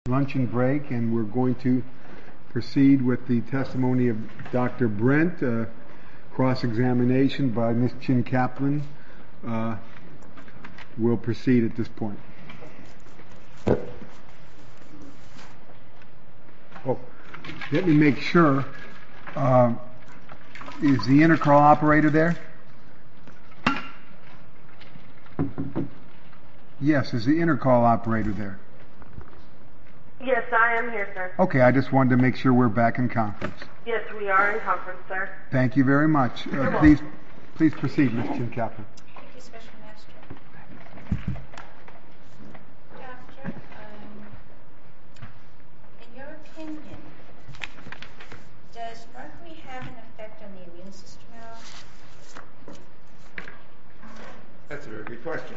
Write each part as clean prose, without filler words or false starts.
luncheon break, and we're going to proceed with the testimony of Dr. Brent, cross-examination by Ms. Chin Kaplan. We'll proceed at this point. Oh, let me make sure. Is the intercall operator there? Yes, is the intercall operator there? Yes, I am here, sir. Okay, I just wanted to make sure we're back in conference. Yes, we are in conference, sir. Thank you very much. Please proceed, Ms. Chin Kaplan. Thank you, Special Master. Doctor, in your opinion, does mercury have an effect on the immune system at all? That's a very good question.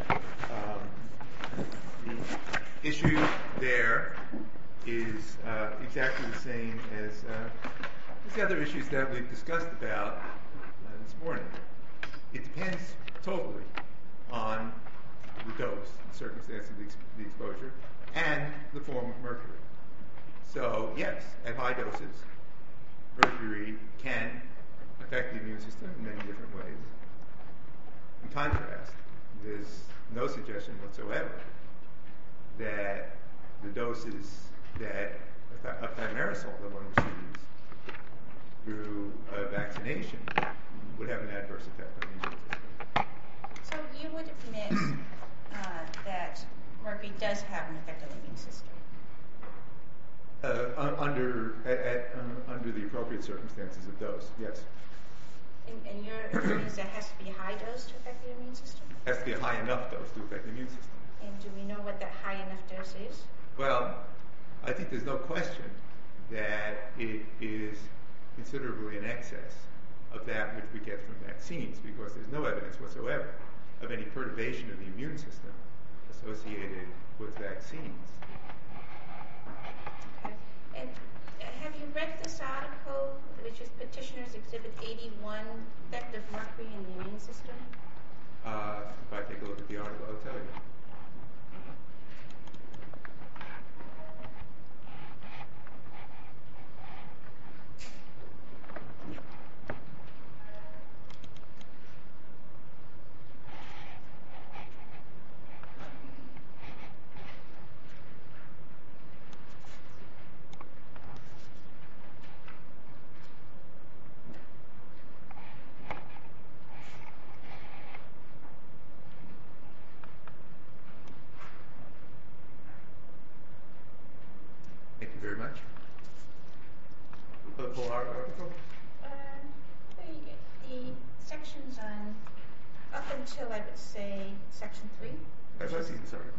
The issue there is exactly the same as the other issues that we've discussed about this morning. It depends totally on the dose, the circumstance of the exposure, and the form of mercury. So yes, at high doses, mercury can affect the immune system in many different ways. In contrast, there's no suggestion whatsoever that the doses that of thimerosal that one receives through vaccination would have an adverse effect on the immune system. So you would admit that mercury does have an effect on the immune system? Under the appropriate circumstances of dose, yes. And your opinion is that has to be a high dose to affect the immune system? It has to be a high enough dose to affect the immune system. And do we know what that high enough dose is? Well, I think there's no question that it is considerably in excess of that which we get from vaccines, because there's no evidence whatsoever of any perturbation of the immune system associated with vaccines. Okay. And have you read this article, which is Petitioner's Exhibit 81, Effect of Mercury in the Immune System? If I take a look at the article, I'll tell you. Thank you very much. For the full article? The sections on, up until I would say section 3. I've seen this article.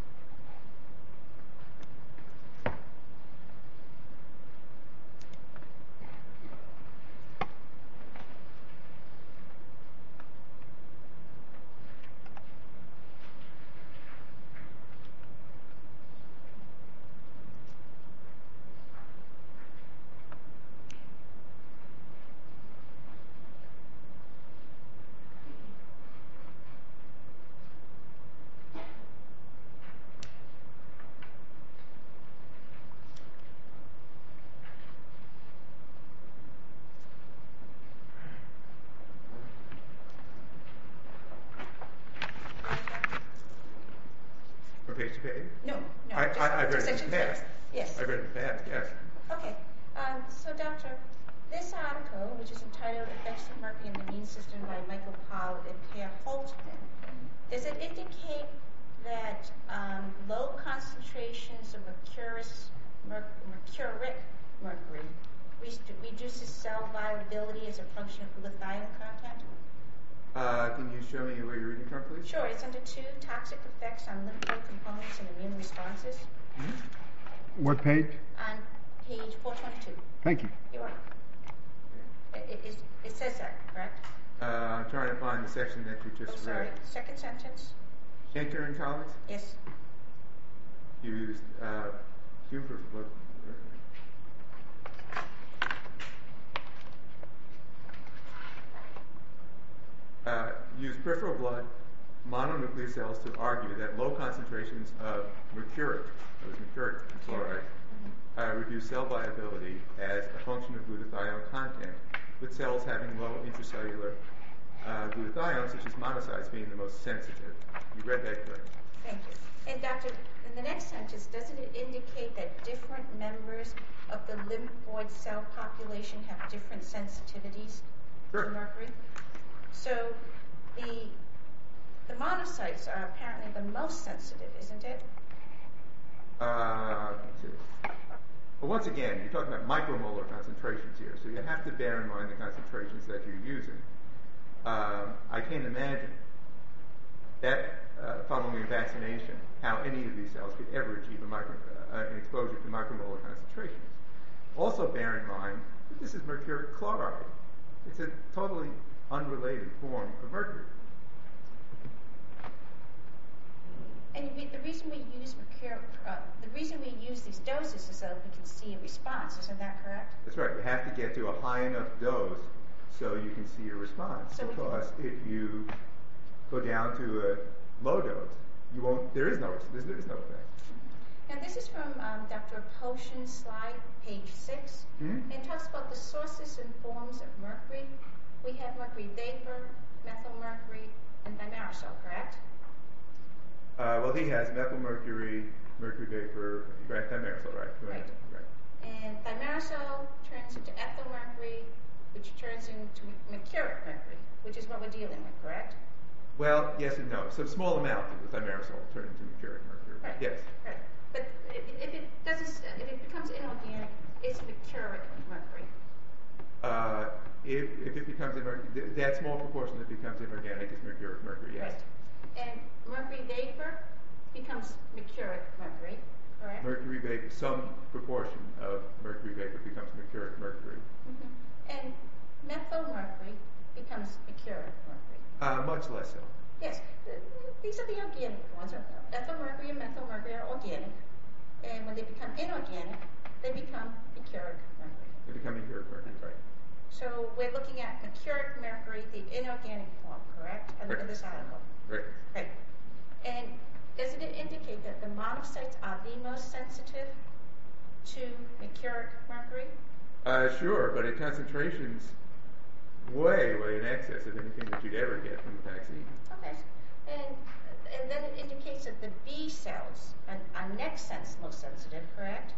From page to page? No. I've read it in the past. Yes. I've read it in the past, yes. Okay. So, Doctor, this article, which is entitled Effects of Mercury in the Immune System by Michael Powell and Per Holtzman, does it indicate that low concentrations of mercuric mercury reduces cell viability as a function of glutathione content? Can you show me where you're reading from, please? Sure. It's under 2, toxic effects on lymphoid components and immune responses. Mm-hmm. What page? On page 422. Thank you. You're welcome. It says that, correct? I'm trying to find the section that you just sorry. read. Second sentence. Enter intolerance? Yes. Used human blood. Use peripheral blood mononuclear cells to argue that low concentrations of mercuric chloride view cell viability as a function of glutathione content, with cells having low intracellular glutathione, such as monocytes, being the most sensitive. You read that correct. Thank you. And Doctor, in the next sentence, doesn't it indicate that different members of the lymphoid cell population have different sensitivities to mercury? So the monocytes are apparently the most sensitive, isn't it? Well, once again, you're talking about micromolar concentrations here, so you have to bear in mind the concentrations that you're using. I can't imagine that following vaccination, how any of these cells could ever achieve an exposure to micromolar concentrations. Also bear in mind that this is mercuric chloride. It's a totally unrelated form of mercury. And the reason we use these doses is so we can see a response. Isn't that correct? That's right. You have to get to a high enough dose so you can see a response. So because if you go down to a low dose, you won't. There is no effect. Now this is from Dr. Potion's slide, page 6. Mm-hmm. And it talks about the sources and forms of mercury. We have mercury vapor, methylmercury, and thimerosal, correct? Well, he has methylmercury, mercury vapor, thimerosal, right? Right. And thimerosal turns into ethylmercury, which turns into mercuric mercury, which is what we're dealing with, correct? Well, yes and no. So small amount of the thimerosal turn into mercuric mercury. Right. Yes. Right. But if it becomes inorganic, it's mercuric mercury. If it becomes inorganic, that small proportion that becomes inorganic is mercuric mercury. Yes. Right. And mercury vapor becomes mercuric mercury, correct? Mercury vapor, some proportion of mercury vapor becomes mercuric mercury. Mm-hmm. And methylmercury becomes mercuric mercury. Much less so. Yes, these are the organic ones. Ethylmercury and methylmercury are organic, and when they become inorganic, they become mercuric mercury. They become mercuric mercury, right? So we're looking at mercuric mercury, the inorganic form, correct? I look at this article. Right. Right. And doesn't it indicate that the monocytes are the most sensitive to mercuric mercury? Sure, but at concentrations way in excess of anything that you'd ever get from the vaccine. Okay. And then it indicates that the B cells are next most sensitive, correct?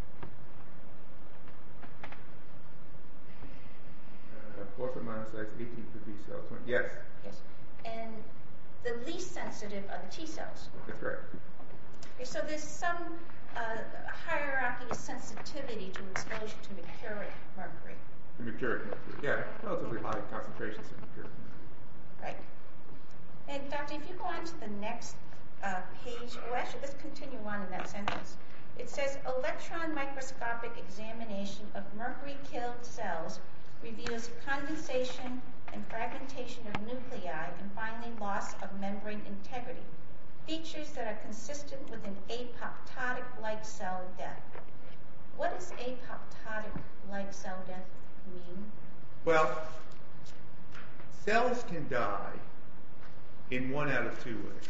Fourth for monocytes, 18 for B cells. 20. Yes. Yes. And the least sensitive are the T cells. That's right. Okay, so there's some hierarchy of sensitivity to exposure to mercuric mercury. The mercuric mercury. Yeah, relatively high concentrations of mercuric mercury. Right. And Doctor, if you go on to the next page, or actually let's continue on in that sentence. It says, electron microscopic examination of mercury-killed cells reveals condensation and fragmentation of nuclei and finally loss of membrane integrity, features that are consistent with an apoptotic-like cell death. What does apoptotic-like cell death mean? Well, cells can die in one out of two ways.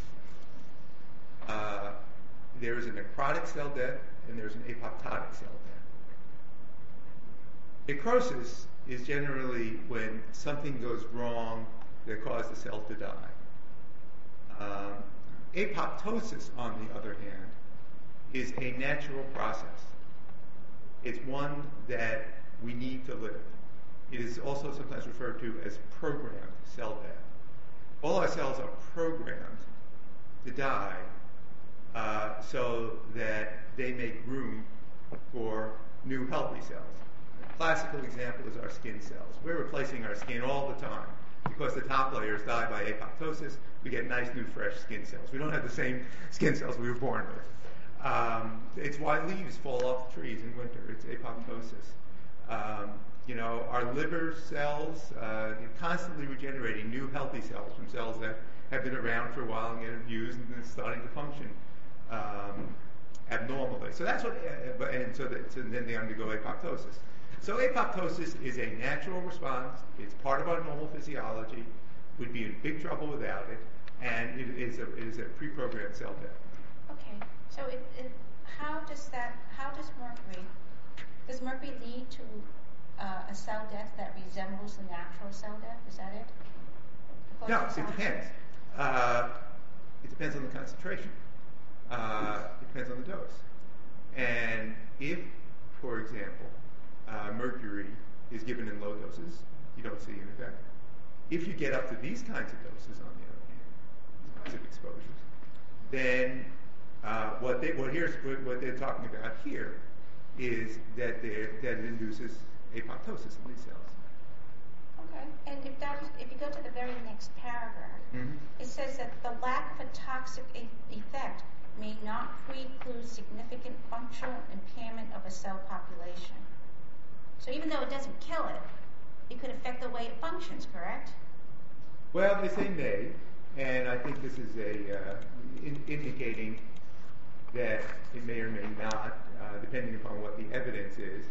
There is a necrotic cell death and there's an apoptotic cell death. Necrosis is generally when something goes wrong that causes the cell to die. Apoptosis, on the other hand, is a natural process. It's one that we need to live. It is also sometimes referred to as programmed cell death. All our cells are programmed to die so that they make room for new healthy cells. A classical example is our skin cells. We're replacing our skin all the time. Because the top layers die by apoptosis, we get nice new fresh skin cells. We don't have the same skin cells we were born with. It's why leaves fall off the trees in winter. It's apoptosis. Our liver cells constantly regenerating new healthy cells from cells that have been around for a while and get abused and then starting to function abnormally. So that's what, so then they undergo apoptosis. So apoptosis is a natural response. It's part of our normal physiology. We'd be in big trouble without it, and it is a pre-programmed cell death. Okay. So how does mercury Does mercury lead to a cell death that resembles the natural cell death? Is that it? No, it depends. It depends on the concentration. It depends on the dose. And if, for example, mercury is given in low doses, you don't see an effect. If you get up to these kinds of doses, on the other hand, these kinds of exposures, then what they're talking about here is that it induces apoptosis in these cells. Okay. And if you go to the very next paragraph, it says that the lack of a toxic effect may not preclude significant functional impairment of a cell population. So even though it doesn't kill it, it could affect the way it functions, correct? Well, they say may, and I think this is indicating that it may or may not, depending upon what the evidence is.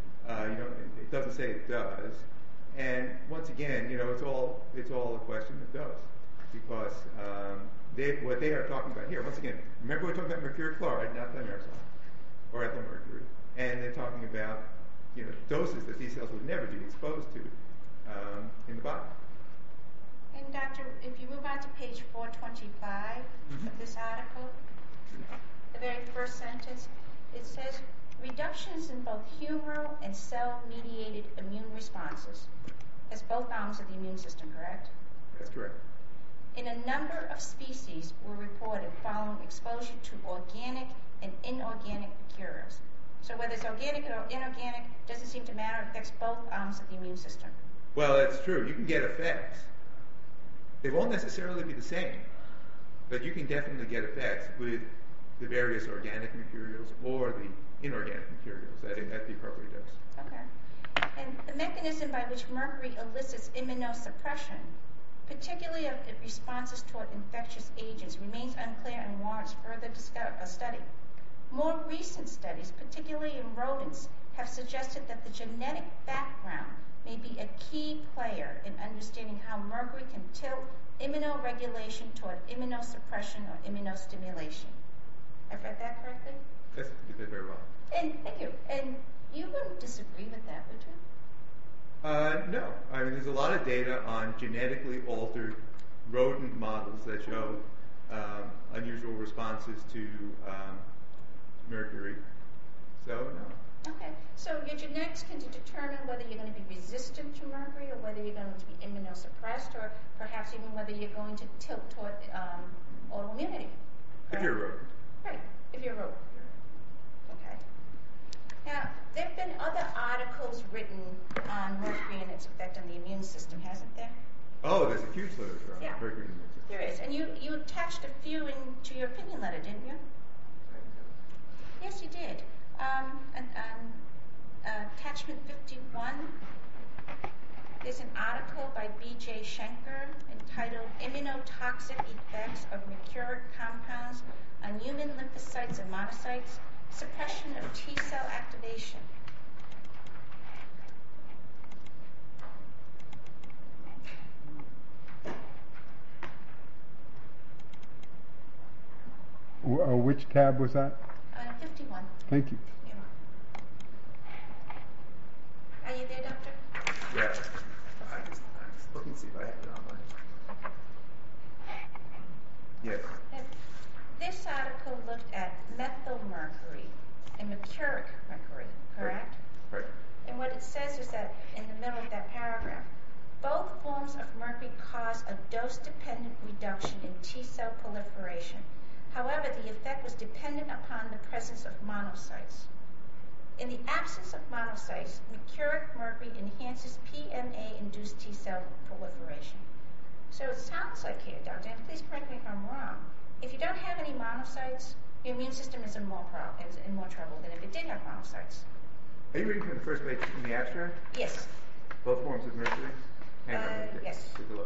It doesn't say it does. And once again, it's all a question of dose, because what they are talking about here. Once again, remember we're talking about mercuric chloride, not thimerosal or ethyl mercury, and they're talking about doses that these cells would never be exposed to in the body. And Doctor, if you move on to page 425 of this article, the very first sentence, it says, reductions in both humoral and cell-mediated immune responses. That's both arms of the immune system, correct? That's correct. In a number of species were reported following exposure to organic and inorganic materials. So whether it's organic or inorganic doesn't seem to matter. It affects both arms of the immune system. Well, that's true. You can get effects. They won't necessarily be the same, but you can definitely get effects with the various organic materials or the inorganic materials at the appropriate dose. Okay. And the mechanism by which mercury elicits immunosuppression, particularly of responses toward infectious agents, remains unclear and warrants further study. More recent studies, particularly in rodents, have suggested that the genetic background may be a key player in understanding how mercury can tilt immunoregulation toward immunosuppression or immunostimulation. I've read that correctly? Yes, you did very well. And thank you. And you wouldn't disagree with that, would you? No. I mean, there's a lot of data on genetically altered rodent models that show unusual responses to mercury. So, no. Okay. So your genetics can determine whether you're going to be resistant to mercury or whether you're going to be immunosuppressed or perhaps even whether you're going to tilt toward autoimmunity. If you're a rodent. Right. If you're a rodent. Okay. Now, there have been other articles written on mercury and its effect on the immune system, hasn't there? Oh, there's a huge literature on mercury. There is. And you attached a few into your opinion letter, didn't you? Yes, you did. Attachment 51, there's an article by B.J. Schenker entitled Immunotoxic Effects of Mercuric Compounds on Human Lymphocytes and Monocytes, Suppression of T-Cell Activation. Which tab was that? 51. Thank you. Yeah. Are you there, Doctor? Yeah. I'm just looking to see if I have it online. Yes. This article looked at methylmercury and mercuric mercury, correct? Right. And what it says is that in the middle of that paragraph, both forms of mercury cause a dose-dependent reduction in T-cell proliferation. However, the effect was dependent upon the presence of monocytes. In the absence of monocytes, mercuric mercury enhances PMA-induced T-cell proliferation. So it sounds like here, Doctor, and please correct me if I'm wrong, if you don't have any monocytes, your immune system is in more trouble than if it did have monocytes. Are you reading from the first page in the abstract? Yes. Both forms of mercury? Hang on. Yes. Take a look.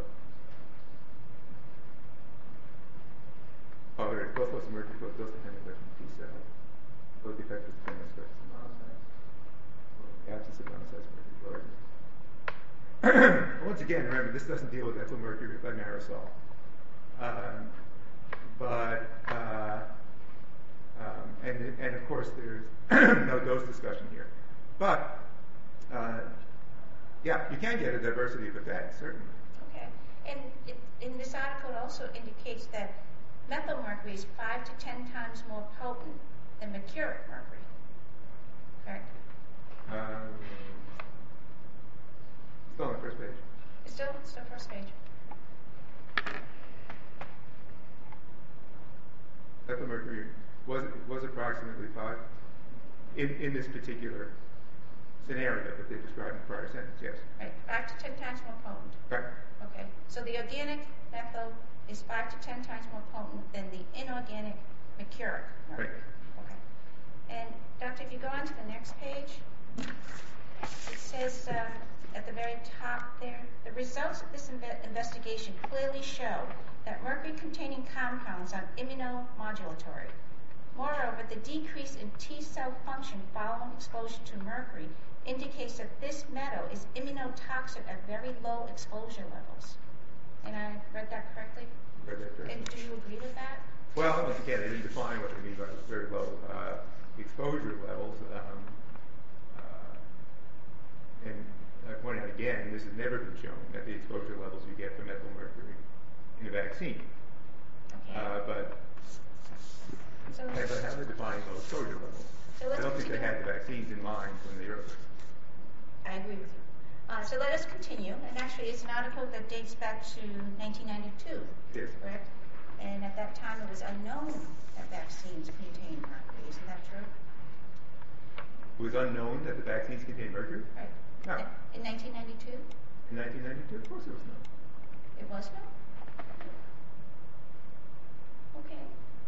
Oh, there. Both forms of mercury, both dose-dependent effects on T-cell. Both effective dependent effects on monocytes. The absence of monocytes, mercury loading. Once again, remember, this doesn't deal with ethyl mercury by thimerosal. And of course, there's no dose discussion here. But, yeah, you can get a diversity of effects, certainly. Okay. And in this article, it also indicates that methyl mercury is 5 to 10 times more potent than mercuric mercury. Correct? Still on the first page. It's still first page. Methyl mercury was approximately 5 in this particular scenario that they described in the prior sentence, yes. Right. 5 to 10 times more potent. Right. Okay. So the organic methyl is 5 to 10 times more potent than the inorganic mercuric mercury. Right. Okay. And Doctor, if you go on to the next page, it says at the very top there, the results of this investigation clearly show that mercury-containing compounds are immunomodulatory. Moreover, the decrease in T cell function following exposure to mercury indicates that this metal is immunotoxic at very low exposure levels. And I read that correctly? Read that correctly. And do you agree with that? Well, once again, they didn't define what they mean by very low exposure levels. And I point out again, this has never been shown that the exposure levels you get from methyl mercury in a vaccine. Okay. But So, how they define low exposure levels? So I let's don't think they continue. had the vaccines in mind when they wrote it. I agree with you. So let us continue. And actually, it's an article that dates back to 1992, Yes. correct? And at that time, it was unknown that vaccines contain mercury. Isn't that true? It was unknown that the vaccines contained mercury? Right. No. In 1992? In 1992? Of course it was known. It was known? Okay.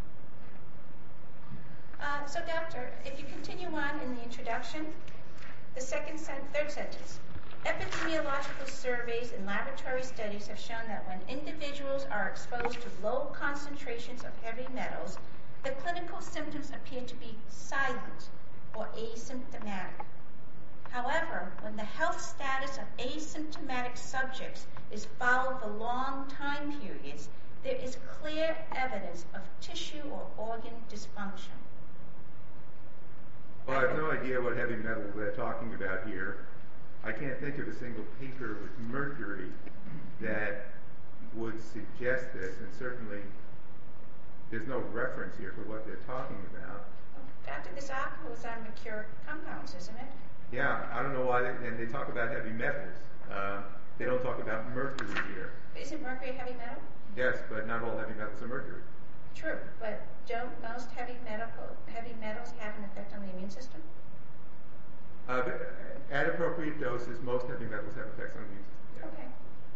So, Doctor, if you continue on in the introduction, the third sentence. Epidemiological surveys and laboratory studies have shown that when individuals are exposed to low concentrations of heavy metals, the clinical symptoms appear to be silent or asymptomatic. However, when the health status of asymptomatic subjects is followed for long time periods, there is clear evidence of tissue or organ dysfunction. Well, I have no idea what heavy metal they're talking about here. I can't think of a single paper with mercury that would suggest this, and certainly there's no reference here for what they're talking about. Doctor, this article is on mercuric compounds, isn't it? Yeah, I don't know why, and they talk about heavy metals. They don't talk about mercury here. Isn't mercury a heavy metal? Yes, but not all heavy metals are mercury. True, but don't most heavy metals have an effect on the immune system? But at appropriate doses, most heavy metals have effects on the immune system. Yeah. Okay.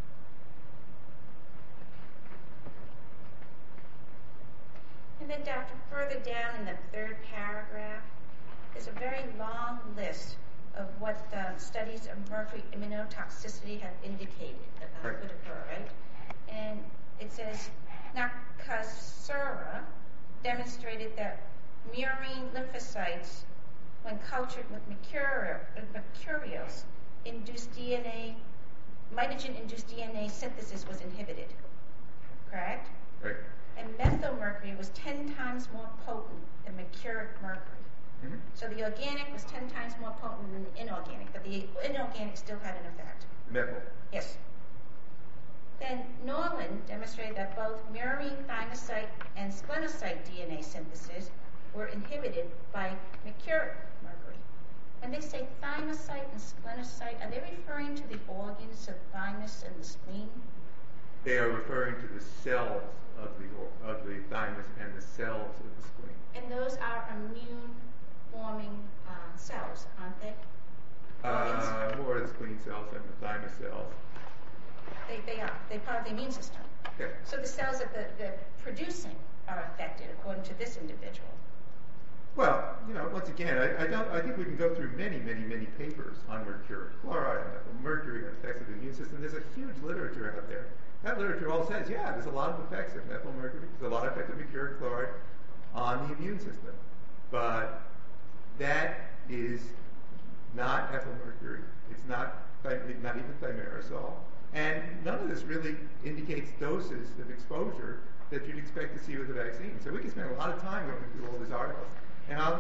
And then, Doctor, further down in the third paragraph, there's a very long list of what studies of mercury immunotoxicity have indicated about would occur, right? And it says Nakasura demonstrated that murine lymphocytes, when cultured with mercurials, mitogen-induced DNA synthesis was inhibited. Correct? Right. And methyl mercury was 10 times more potent than mercuric mercury. Mm-hmm. So the organic was 10 times more potent than the inorganic, but the inorganic still had an effect. Methyl. Yes. Then Norland demonstrated that both murine thymocyte and splenocyte DNA synthesis were inhibited by mercuric mercury. When they say thymocyte and splenocyte, are they referring to the organs of thymus and the spleen? They are referring to the cells of the thymus and the cells of the spleen. And those are immune-forming cells, aren't they? Organs? More of the spleen cells than the thymus cells. They are. They're part of the immune system. Okay. So the cells that they're producing are affected, according to this individual. Well, once again, I think we can go through many papers on mercury chloride and methyl mercury and effects of the immune system. There's a huge literature out there. That literature all says, yeah, there's a lot of effects of methyl mercury. There's a lot of effects of mercuric chloride on the immune system. But that is not ethyl mercury. It's not even thimerosal. And none of this really indicates doses of exposure that you'd expect to see with a vaccine. So we can spend a lot of time going through all these articles. And I'll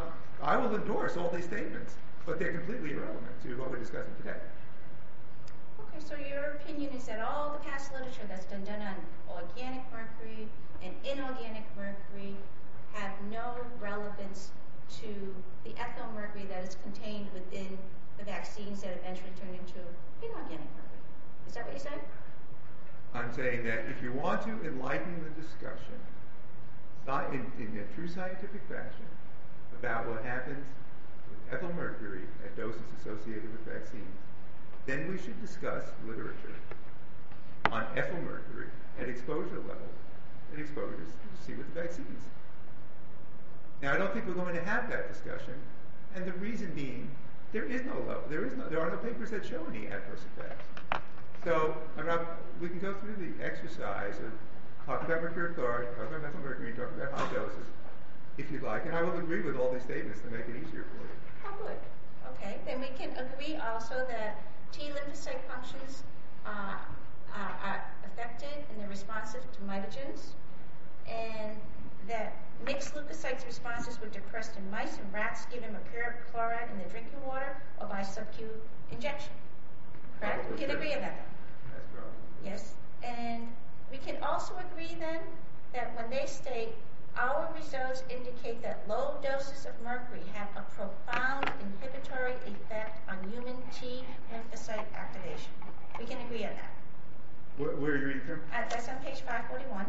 I will endorse all these statements, but they're completely irrelevant to what we're discussing today. Okay, so your opinion is that all the past literature that's been done on organic mercury and inorganic mercury have no relevance to the ethyl mercury that is contained within the vaccines that eventually turned into inorganic mercury. Is that what you said? I'm saying that if you want to enlighten the discussion in a true scientific fashion about what happens with ethyl mercury at doses associated with vaccines, then we should discuss literature on ethyl mercury at exposure levels and exposures to see with the vaccines. Now, I don't think we're going to have that discussion, and the reason being there are no papers that show any adverse effects. So we can go through the exercise of talking about mercurochloride, talking about methyl mercury, talking about high doses, if you'd like, and I will agree with all these statements to make it easier for you. Oh, good. Okay, then we can agree also that T lymphocyte functions are affected and they're responsive to mitogens, and that mixed leukocytes responses were depressed in mice and rats given mercurochloride in the drinking water or by sub-Q injection. Correct? We can agree on that. That's right. Yes, and we can also agree then that when they state our results indicate that low doses of mercury have a profound inhibitory effect on human T lymphocyte activation. We can agree on that. Where are you reading from? That's on page 541.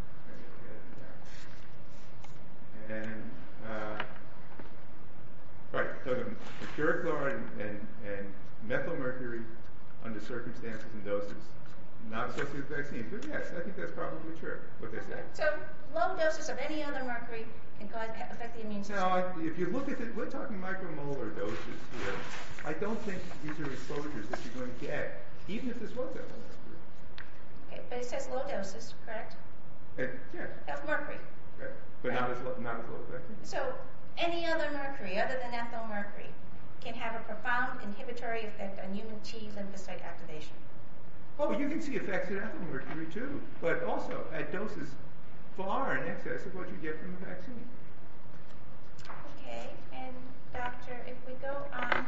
And right, so the mercurochloride and methyl mercury under circumstances and doses not associated with vaccines. But yes, I think that's probably true, what they say. So low doses of any other mercury can affect the immune system. Now, if you look at it, we're talking micromolar doses here. I don't think these are exposures that you're going to get, even if this was ethyl mercury. Okay, but it says low doses, correct? Yeah. Of mercury. Okay. But not as low as vaccine. So any other mercury other than ethyl mercury can have a profound inhibitory effect on human T lymphocyte activation. Oh, you can see effects of ethyl mercury too, but also at doses far in excess of what you get from the vaccine. Okay, and doctor, if we go on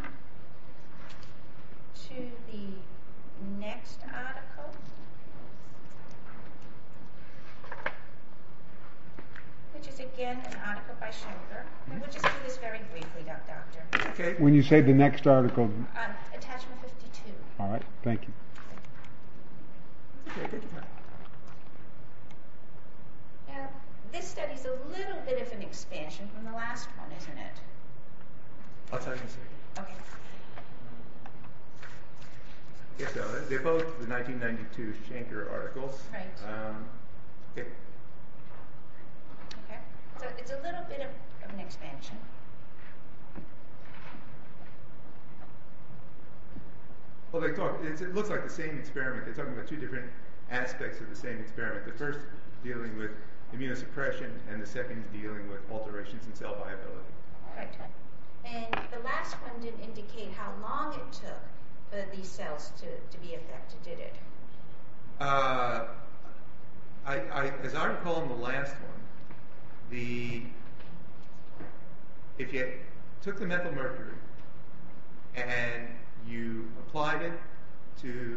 to the next article, which is again an article by Schenker. And we'll just do this very briefly, doctor. Okay. When you say the next article, Attachment 52. all right, thank you. Okay, take your time. Now, this study is a little bit of an expansion from the last one, isn't it? I'll tell you in a second. Okay. Yes, so they're both the 1992 Schenker articles. Right. Okay. Okay. So it's a little bit of an expansion. Well, it looks like the same experiment. They're talking about two different aspects of the same experiment. The first dealing with immunosuppression, and the second dealing with alterations in cell viability. Right. And the last one didn't indicate how long it took for these cells to be affected, did it? As I recall in the last one, if you took the methyl mercury and you applied it to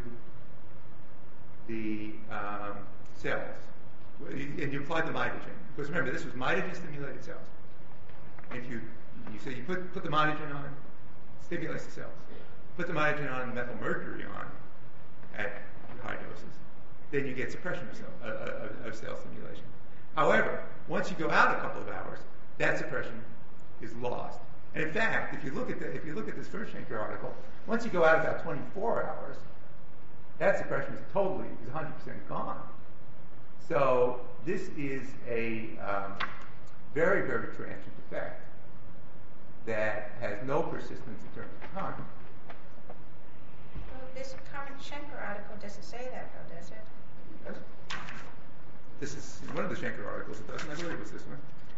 the cells, and you applied the mitogen, because remember, this was mitogen-stimulated cells. If you put the mitogen on, stimulates the cells. Put the mitogen on, methyl mercury on at high doses, then you get suppression of cell stimulation. However, once you go out a couple of hours, that suppression is lost. And in fact, if you look at this first Schenker article, once you go out about 24 hours, that suppression is 100% gone. So this is a very, very transient effect that has no persistence in terms of time. Well, this current Schenker article doesn't say that, though, does it? Yes. This is one of the Schenker articles. It doesn't. I believe it's this one.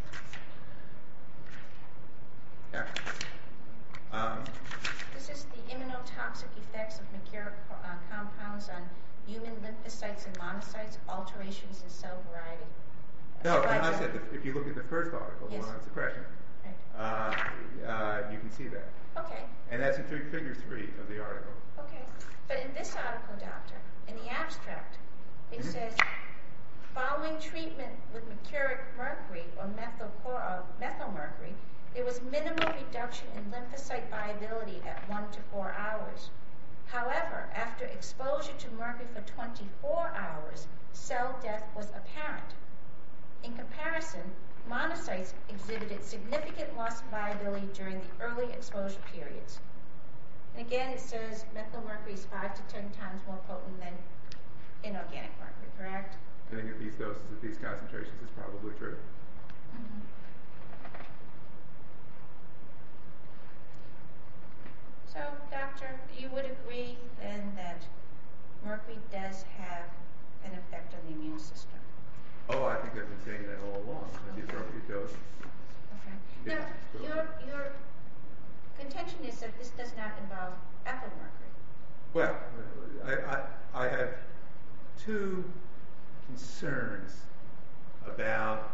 Yeah. This is the immunotoxic effects of mercuric compounds on human lymphocytes and monocytes, alterations in cell variety. No, and I said if you look at the first article, yes. the one on suppression, Right. you can see that. Okay. And that's in figure 3 of the article. Okay. But in this article, doctor, in the abstract, it says, following treatment with mercuric mercury or methylmercury, there was minimal reduction in lymphocyte viability at 1 to 4 hours. However, after exposure to mercury for 24 hours, cell death was apparent. In comparison, monocytes exhibited significant loss of viability during the early exposure periods. And again, it says methylmercury is 5 to 10 times more potent than inorganic mercury, correct? I think at these doses, at these concentrations, it's probably true. Mm-hmm. So, doctor, you would agree then that mercury does have an effect on the immune system? Oh, I think I've been saying that all along. At the appropriate dose. Okay. Now, your contention is that this does not involve ethyl mercury. Well, I have two concerns about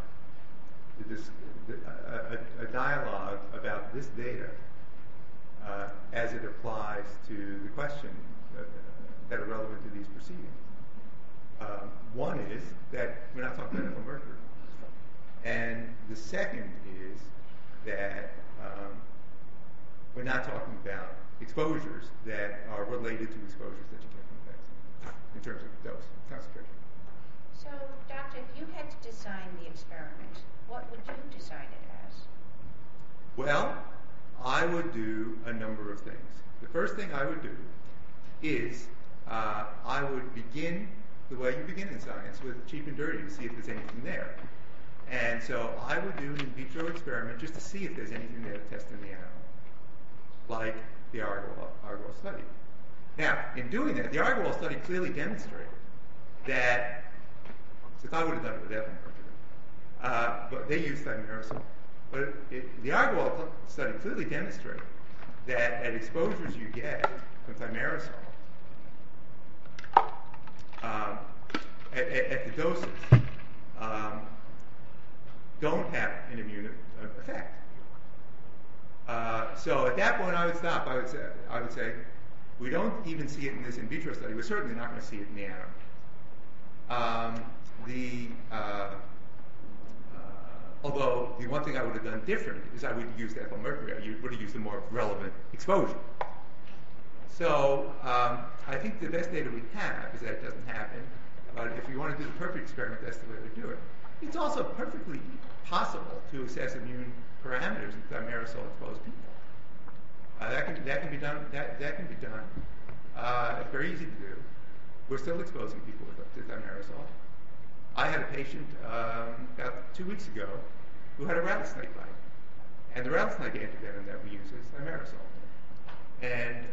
a dialogue about this data as it applies to the question that are relevant to these proceedings. One is that we're not talking about ethyl mercury. And the second is that we're not talking about exposures that are related to exposures that you get from the vaccine in terms of dose, concentration. So, doctor, if you had to design the experiment, what would you design it as? Well, I would do a number of things. The first thing I would do is I would begin the way you begin in science, with cheap and dirty, to see if there's anything there. And so I would do an in vitro experiment just to see if there's anything there to test in the animal, like the Argol study. Now, in doing that, the Argol study clearly demonstrated that, since I would have done it with ethyl mercury, but they used thimerosal. But the Argol study clearly demonstrated that at exposures you get from thimerosal, at the doses, don't have an immune effect. So at that point, I would stop. I would say, we don't even see it in this in vitro study. We're certainly not going to see it in the animal. Although the one thing I would have done different is I would have used ethyl mercury. I would have used a more relevant exposure. So I think the best data we have is that it doesn't happen. But if you want to do the perfect experiment, that's the way to do it. It's also perfectly possible to assess immune parameters in thimerosal-exposed people. That can be done. That can be done. It's very easy to do. We're still exposing people to thimerosal. I had a patient about 2 weeks ago who had a rattlesnake bite, and the rattlesnake antivenom that we use is thimerosal. And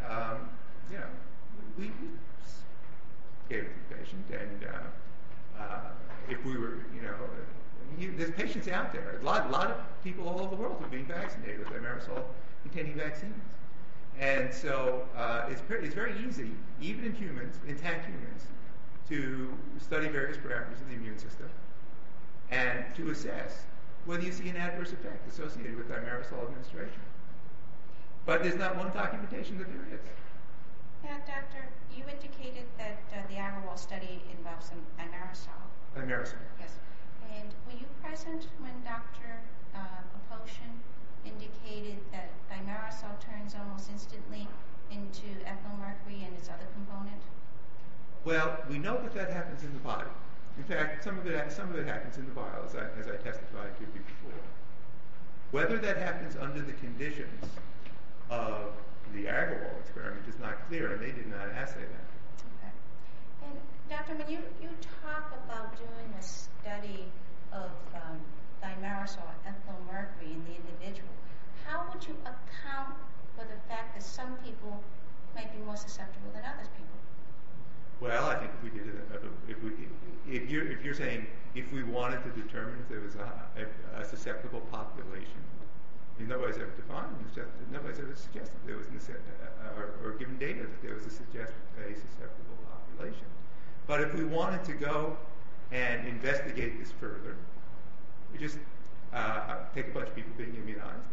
we gave it to the patient, and if we were, there's patients out there. A lot of people all over the world are being vaccinated with thimerosal-containing vaccines, and so it's very easy, even in humans, intact humans, to study various parameters of the immune system and to assess whether you see an adverse effect associated with thimerosal administration. But there's not one documentation that there is. Now, doctor, you indicated that the Agrawal study involves some thimerosal. Thimerosal. Yes. And were you present when Dr. Aposhin indicated that thimerosal turns almost instantly into ethyl mercury and its other component? Well, we know that happens in the body. In fact, some of it happens in the bile, as I testified to before. Whether that happens under the conditions of the Agrawal experiment is not clear, and they did not assay that. Okay. And Dr. when you talk about doing a study of thimerosal ethyl mercury in the individual, how would you account for the fact that some people might be more susceptible than other people? Well, I think if we did it, if you're saying if we wanted to determine if there was a susceptible population, nobody's ever defined, nobody's ever suggested there was or given data that there was a susceptible population. But if we wanted to go and investigate this further, we just take a bunch of people being immunized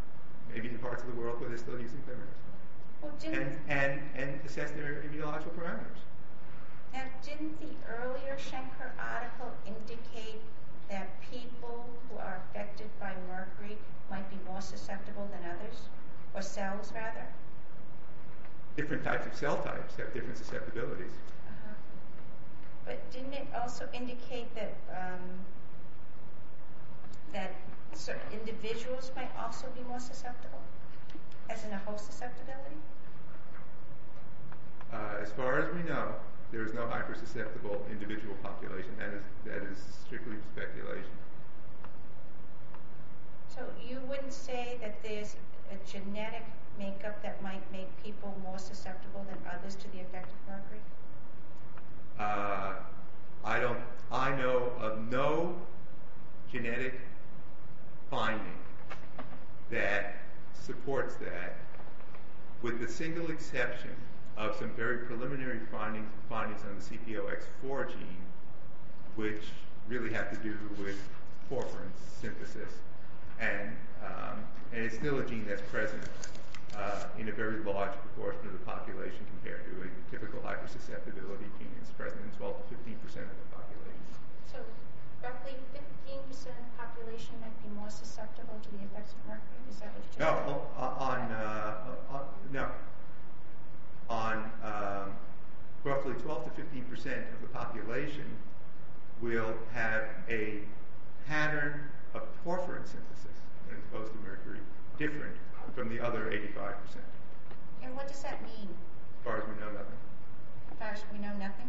maybe in parts of the world where they're still using thimerosal, Well, and assess their immunological parameters. now, didn't the earlier Schenker article indicate that people who are affected by mercury might be more susceptible than others? Or cells, rather? Different types of cell types have different susceptibilities. Uh-huh. But didn't it also indicate that that certain individuals might also be more susceptible, as in a host susceptibility? As far as we know, there is no hypersusceptible individual population. That is strictly speculation. So you wouldn't say that there's a genetic makeup that might make people more susceptible than others to the effect of mercury? I know of no genetic finding that supports that, with the single exception of some very preliminary findings on the CPOX4 gene, which really have to do with porphyrin synthesis, and it's still a gene that's present in a very large proportion of the population compared to a typical hypersusceptibility gene that's present in 12 to 15% of the population. So roughly 15% of the population might be more susceptible to the effects of mercury? Is that what you're saying? On roughly 12 to 15% of the population will have a pattern of porphyrin synthesis, as opposed to mercury, different from the other 85%. And what does that mean? As far as we know, nothing. As far as we know, nothing?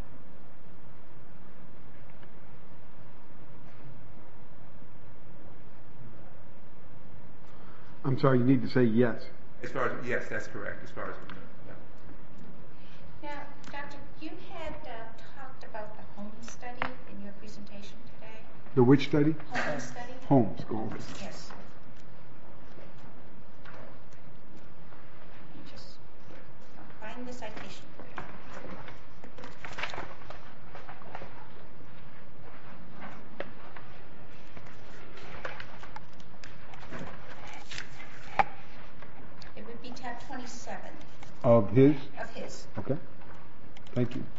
I'm sorry, you need to say yes. Yes, that's correct. As far as we know, yeah. Now, Doctor, you had talked about the home study in your presentation today. The which study? Home study? Holmes. Oh, okay. Yes. Let me just find the citation for you. It would be tab 27 Of his? of his. Okay. Thank you.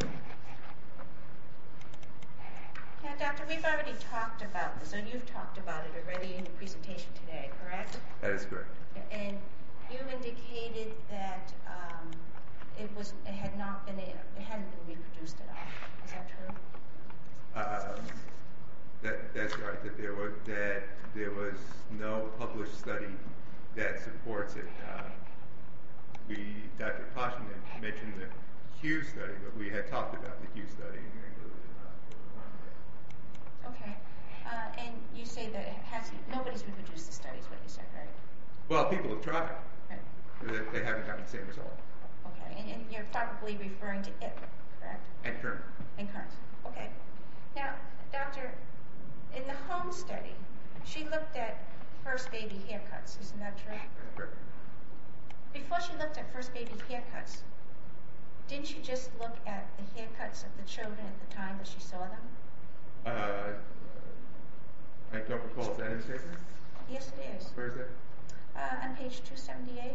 Now, Doctor, we've already talked about this, or you've talked about it already in your presentation today, correct? That is correct. And you indicated that it hadn't been reproduced at all. Is that true? That's right. That there was no published study that supports it. Dr. Koshman mentioned the Hughes study, but we had talked about the Hughes study and included it. Okay. And you say that nobody's reproduced the studies, what you said, right? Well, people have tried. Right. They haven't gotten the same result. Okay. And you're probably referring to it, correct? And current. And Kearns. Okay. Now, Doctor, in the home study, she looked at first baby haircuts. Isn't that true? That's correct. Before she looked at first baby haircuts, didn't she just look at the haircuts of the children at the time that she saw them? I don't recall. Is that in the paper? Yes, it is. Where is that? On page 278.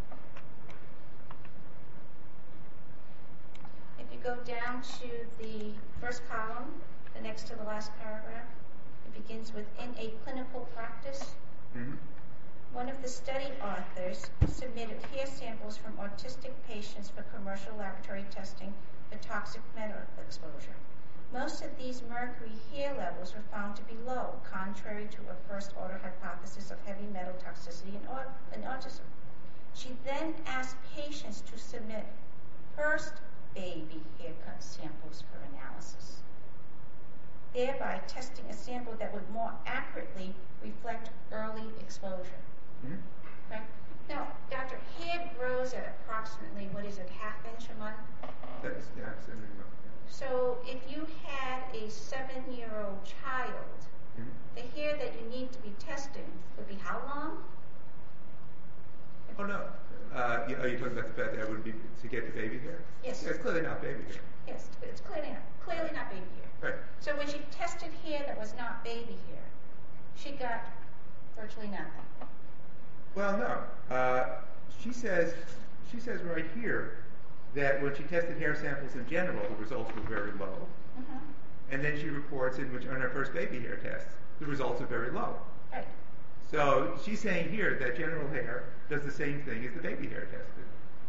If you go down to the first column, the next to the last paragraph, it begins with, in a clinical practice. Mm-hmm. One of the study authors submitted hair samples from autistic patients for commercial laboratory testing for toxic metal exposure. Most of these mercury hair levels were found to be low, contrary to a first-order hypothesis of heavy metal toxicity in autism. She then asked patients to submit first baby haircut samples for analysis, thereby testing a sample that would more accurately reflect early exposure. Mm-hmm. Right? Now, Doctor, hair grows at approximately, half inch a month? That's, yeah, 70 months. So if you had a 7-year-old child, Mm-hmm. the hair that you need to be testing would be how long? Oh, no. Are you talking about the fact that it would be to get the baby hair? Yes. Yeah, it's clearly not baby hair. Yes, it's clearly not baby hair. Right. So when she tested hair that was not baby hair, she got virtually nothing. Well, no. She says right here that when she tested hair samples in general, the results were very low. Mm-hmm. And then she reports on her first baby hair test, the results are very low. Right. So she's saying here that general hair does the same thing as the baby hair test did.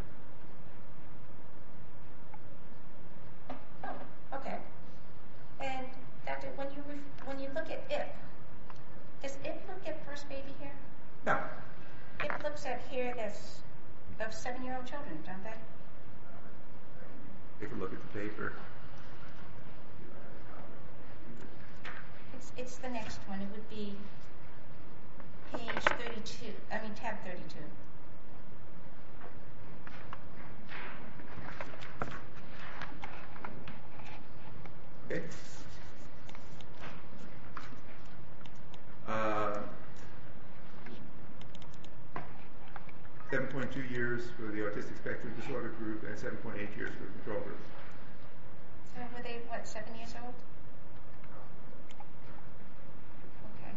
Oh, okay. And Doctor, when you look at IP, does IP look at first baby hair? No. IP looks at hair that's of 7-year-old children, don't they? Take a look at the paper. It's the next one. It would be page 32. I mean, tab 32. Okay. 7.2 years for the autistic spectrum disorder group and 7.8 years for the control group. So were they, 7 years old? Okay.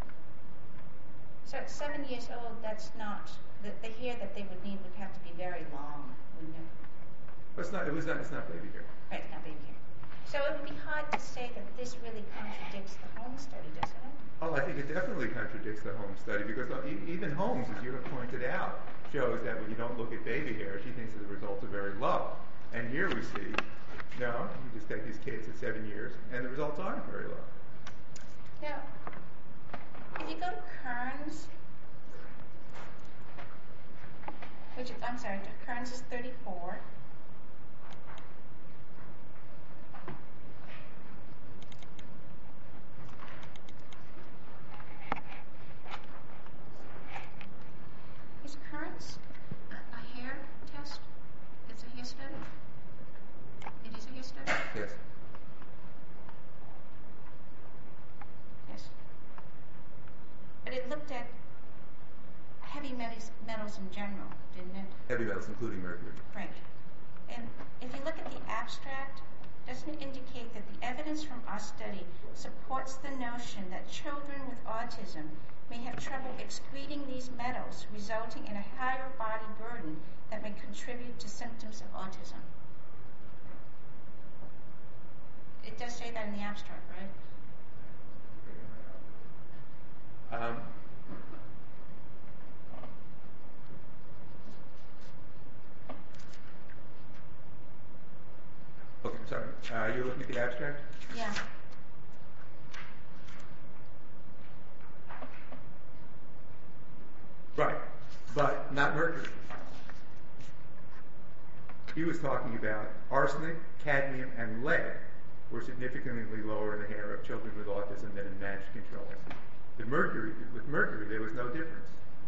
So at 7 years old, that's not, the hair that they would need would have to be very long, wouldn't it? It's not baby hair. Right, it's not baby hair. So it would be hard to say that this really contradicts the home study, doesn't it? Oh, I think it definitely contradicts the Holmes study because even Holmes, as you have pointed out, shows that when you don't look at baby hair, she thinks that the results are very low. And here we see, no, you just take these kids at 7 years, and the results aren't very low. Now, if you go to Kearns, Kearns is 34. Is Kearns a hair test? It's a hair study? It is a hair study? Yes. Yes. But it looked at heavy metals in general, didn't it? Heavy metals, including mercury. Right. And if you look at the abstract, doesn't it indicate that the evidence from our study supports the notion that children with autism may have trouble excreting these metals, resulting in a higher body burden that may contribute to symptoms of autism? It does say that in the abstract, right? Okay, sorry. You're looking at the abstract? Yeah. Right, but not mercury. He was talking about arsenic, cadmium, and lead were significantly lower in the hair of children with autism than in matched controls. With mercury, there was no difference.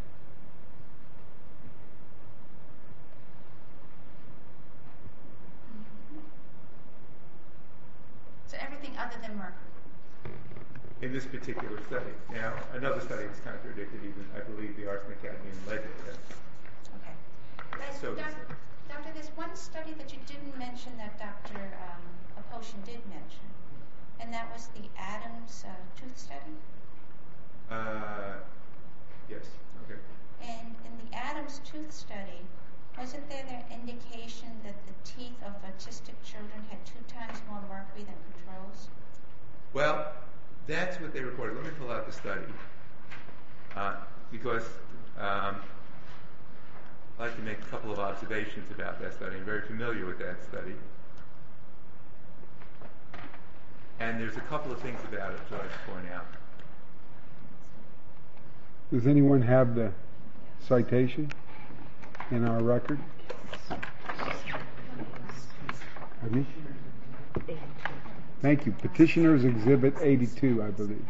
So everything other than mercury. In this particular study. Now, another study has contradicted even, I believe, the arsenic, cadmium, and lead data. Okay. So Doctor, there's one study that you didn't mention that Dr. Aposhian did mention, and that was the Adams tooth study. Yes. Okay. And in the Adams tooth study, wasn't there the indication that the teeth of autistic children had 2 times more mercury than controls? Well, that's what they reported. Let me pull out the study because I'd like to make a couple of observations about that study. I'm very familiar with that study. And there's a couple of things about it that I'd like to point out. Does anyone have the citation in our record? Have you? Thank you. Petitioner's Exhibit 82, I believe.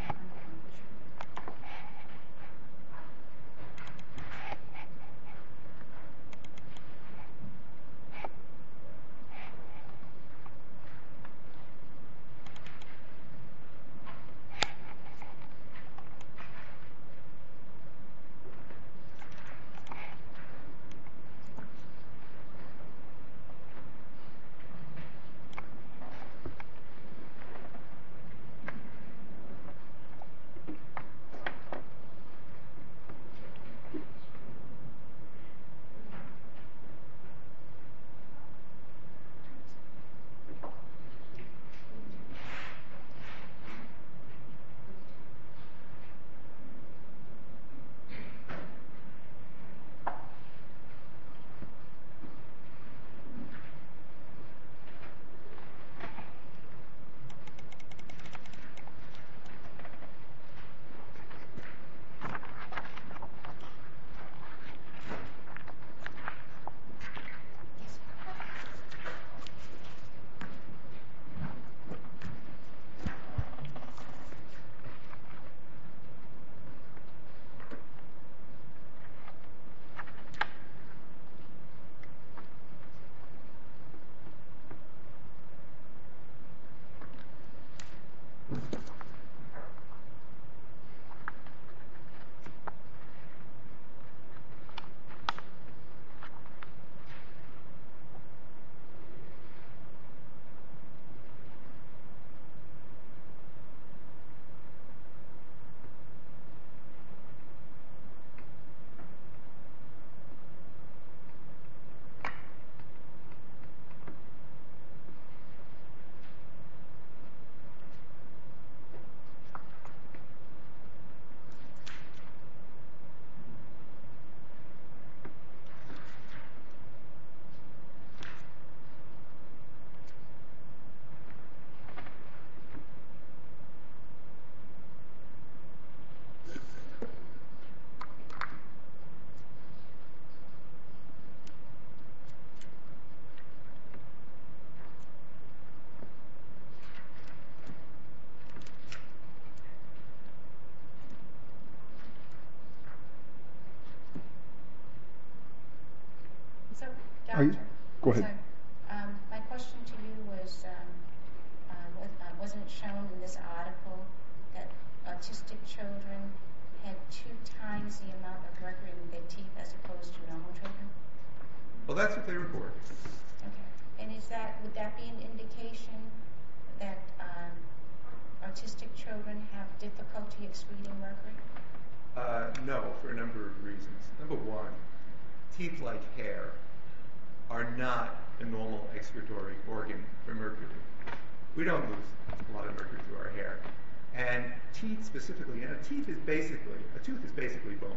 Doctor. Go ahead. Sorry. My question to you was, wasn't it shown in this article that autistic children had 2 times the amount of mercury in their teeth as opposed to normal children? Well, that's what they report. Okay. And would that be an indication that autistic children have difficulty excreting mercury? No, for a number of reasons. Number one, teeth like hair are not a normal excretory organ for mercury. We don't lose a lot of mercury through our hair. And teeth specifically, a tooth is basically bone.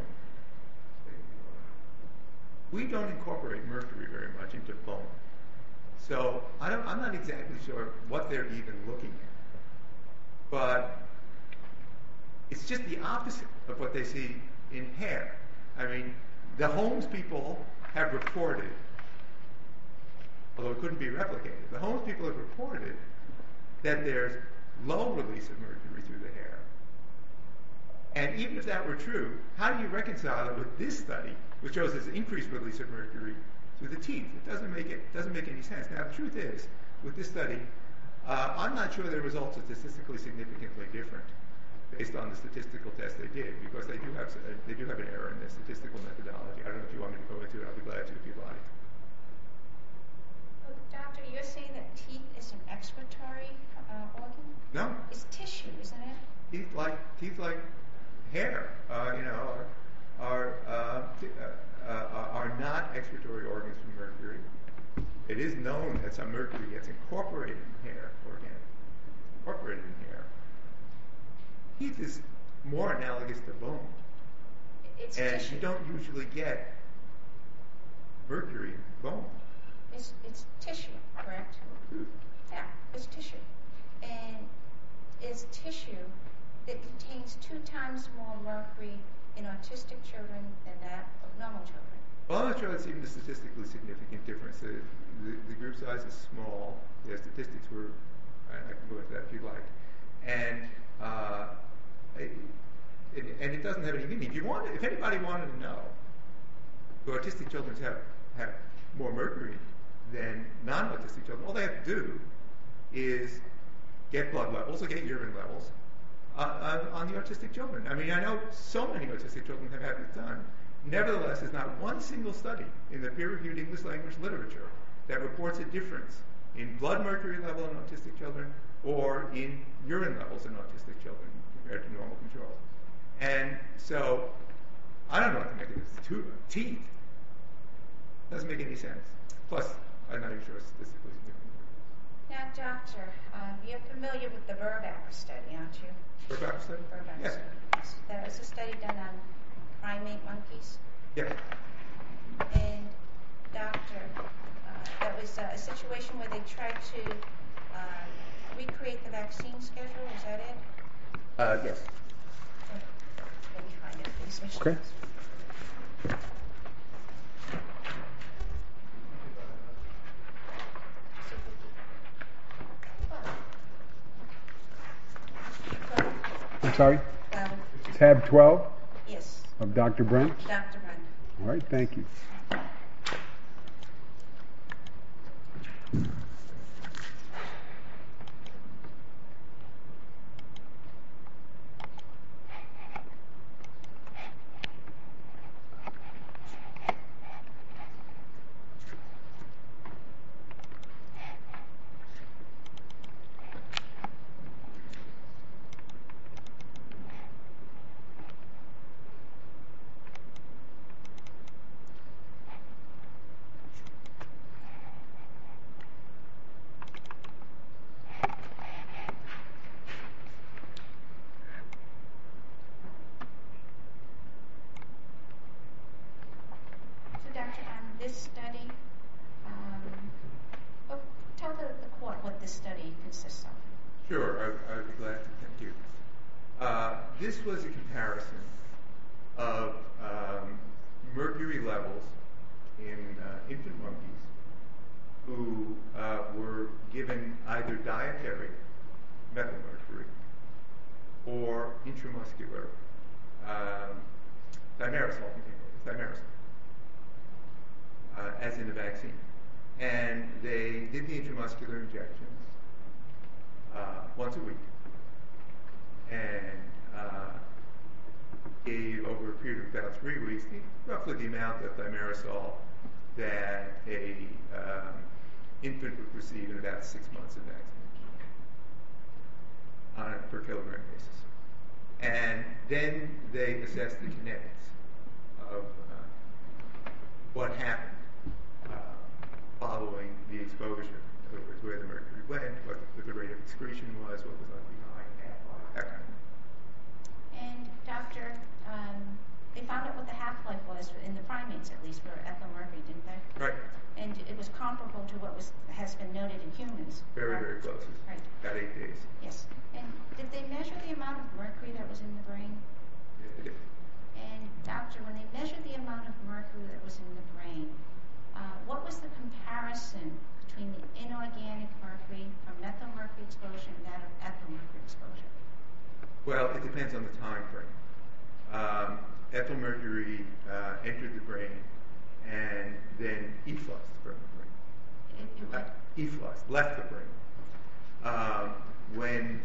We don't incorporate mercury very much into bone. So I'm not exactly sure what they're even looking at. But it's just the opposite of what they see in hair. I mean, the Holmes people have reported, although it couldn't be replicated, the Holmes people have reported that there's low release of mercury through the hair. And even if that were true, how do you reconcile it with this study, which shows there's increased release of mercury through the teeth? It doesn't make any sense. Now, the truth is, with this study, I'm not sure the results are statistically significantly different based on the statistical test they did, because they do have an error in their statistical methodology. I don't know if you want me to go into it. I'll be glad to if you'd like. Doctor, you're saying that teeth is an excretory organ? No. It's tissue, isn't it? Teeth like hair, are not excretory organs from mercury. It is known that some mercury gets incorporated in hair, Teeth is more analogous to bone. It's and tissue. You don't usually get mercury in bone. It's tissue, correct? Yeah, it's tissue. And it's tissue that contains 2 times more mercury in autistic children than that of normal children. Well, I'm not sure that's even a statistically significant difference. The group size is small. The statistics were, I can go into that if you'd like. And it doesn't have any meaning. If anybody wanted to know, do autistic children have more mercury than non-autistic children? All they have to do is get blood levels or get urine levels on the autistic children. I mean, I know so many autistic children have had this done. Nevertheless, there's not one single study in the peer-reviewed English language literature that reports a difference in blood mercury level in autistic children or in urine levels in autistic children compared to normal controls. And so, I don't know what to make of this. Teeth doesn't make any sense. Plus, I'm not even sure it's statistically significant. Now, doctor, you're familiar with the Burbacker study, aren't you? Burbacker study? Burbacker Yes. study. That was a study done on primate monkeys. Yes. And, doctor, that was a situation where they tried to recreate the vaccine schedule. Is that it? Yes. Let me find it, please. Okay. I'm sorry? Tab 12 Yes, of Dr. Brent. Dr. Brent. All right, thank you. So, doctor, on this study, tell the court what this study consists of. Sure, I would be glad to. Thank you. This was a comparison of mercury levels in infant monkeys who were given either dietary methylmercury or intramuscular thimerosal. as in the vaccine. And they did the intramuscular injections once a week, and gave over a period of about 3 weeks roughly the amount of thimerosal that a infant would receive in about 6 months of vaccination on a per kilogram basis. And then they assessed the kinetics of what happened following the exposure. In other words, where the mercury went, what the rate of excretion was, what was left behind, that kind of thing. And doctor, they found out what the half-life was in the primates, at least, for ethylmercury, didn't they? Right. And it was comparable to what has been noted in humans. Very, very close. Right. About 8 days. Yes. And did they measure the amount of mercury that was in the brain? Yes, they did. And doctor, when they measured the amount of mercury that was in the brain, what was the comparison between the inorganic mercury from methylmercury exposure and that of ethylmercury exposure? Well, it depends on the time frame. Ethylmercury entered the brain and then effluxed from the brain. Effluxed, left the brain. When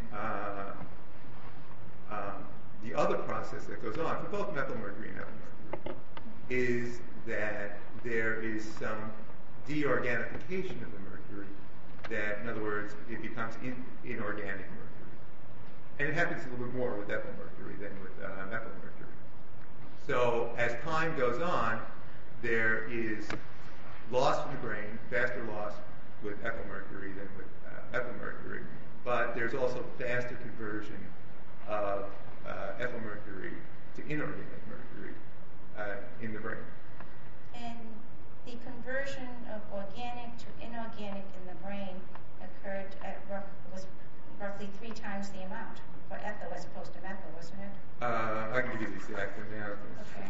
the other process that goes on for both methylmercury and ethylmercury is that there is some deorganification of the mercury, that, in other words, it becomes inorganic mercury. And it happens a little bit more with ethylmercury than with methylmercury. So as time goes on, there is loss from the brain, faster loss with ethylmercury than with methylmercury, but there's also faster conversion of ethylmercury to inorganic mercury in the brain. And the conversion of organic to inorganic in the brain occurred was roughly 3 times the amount for ethyl as opposed to methyl, wasn't it? I can give you the exact amount. Okay.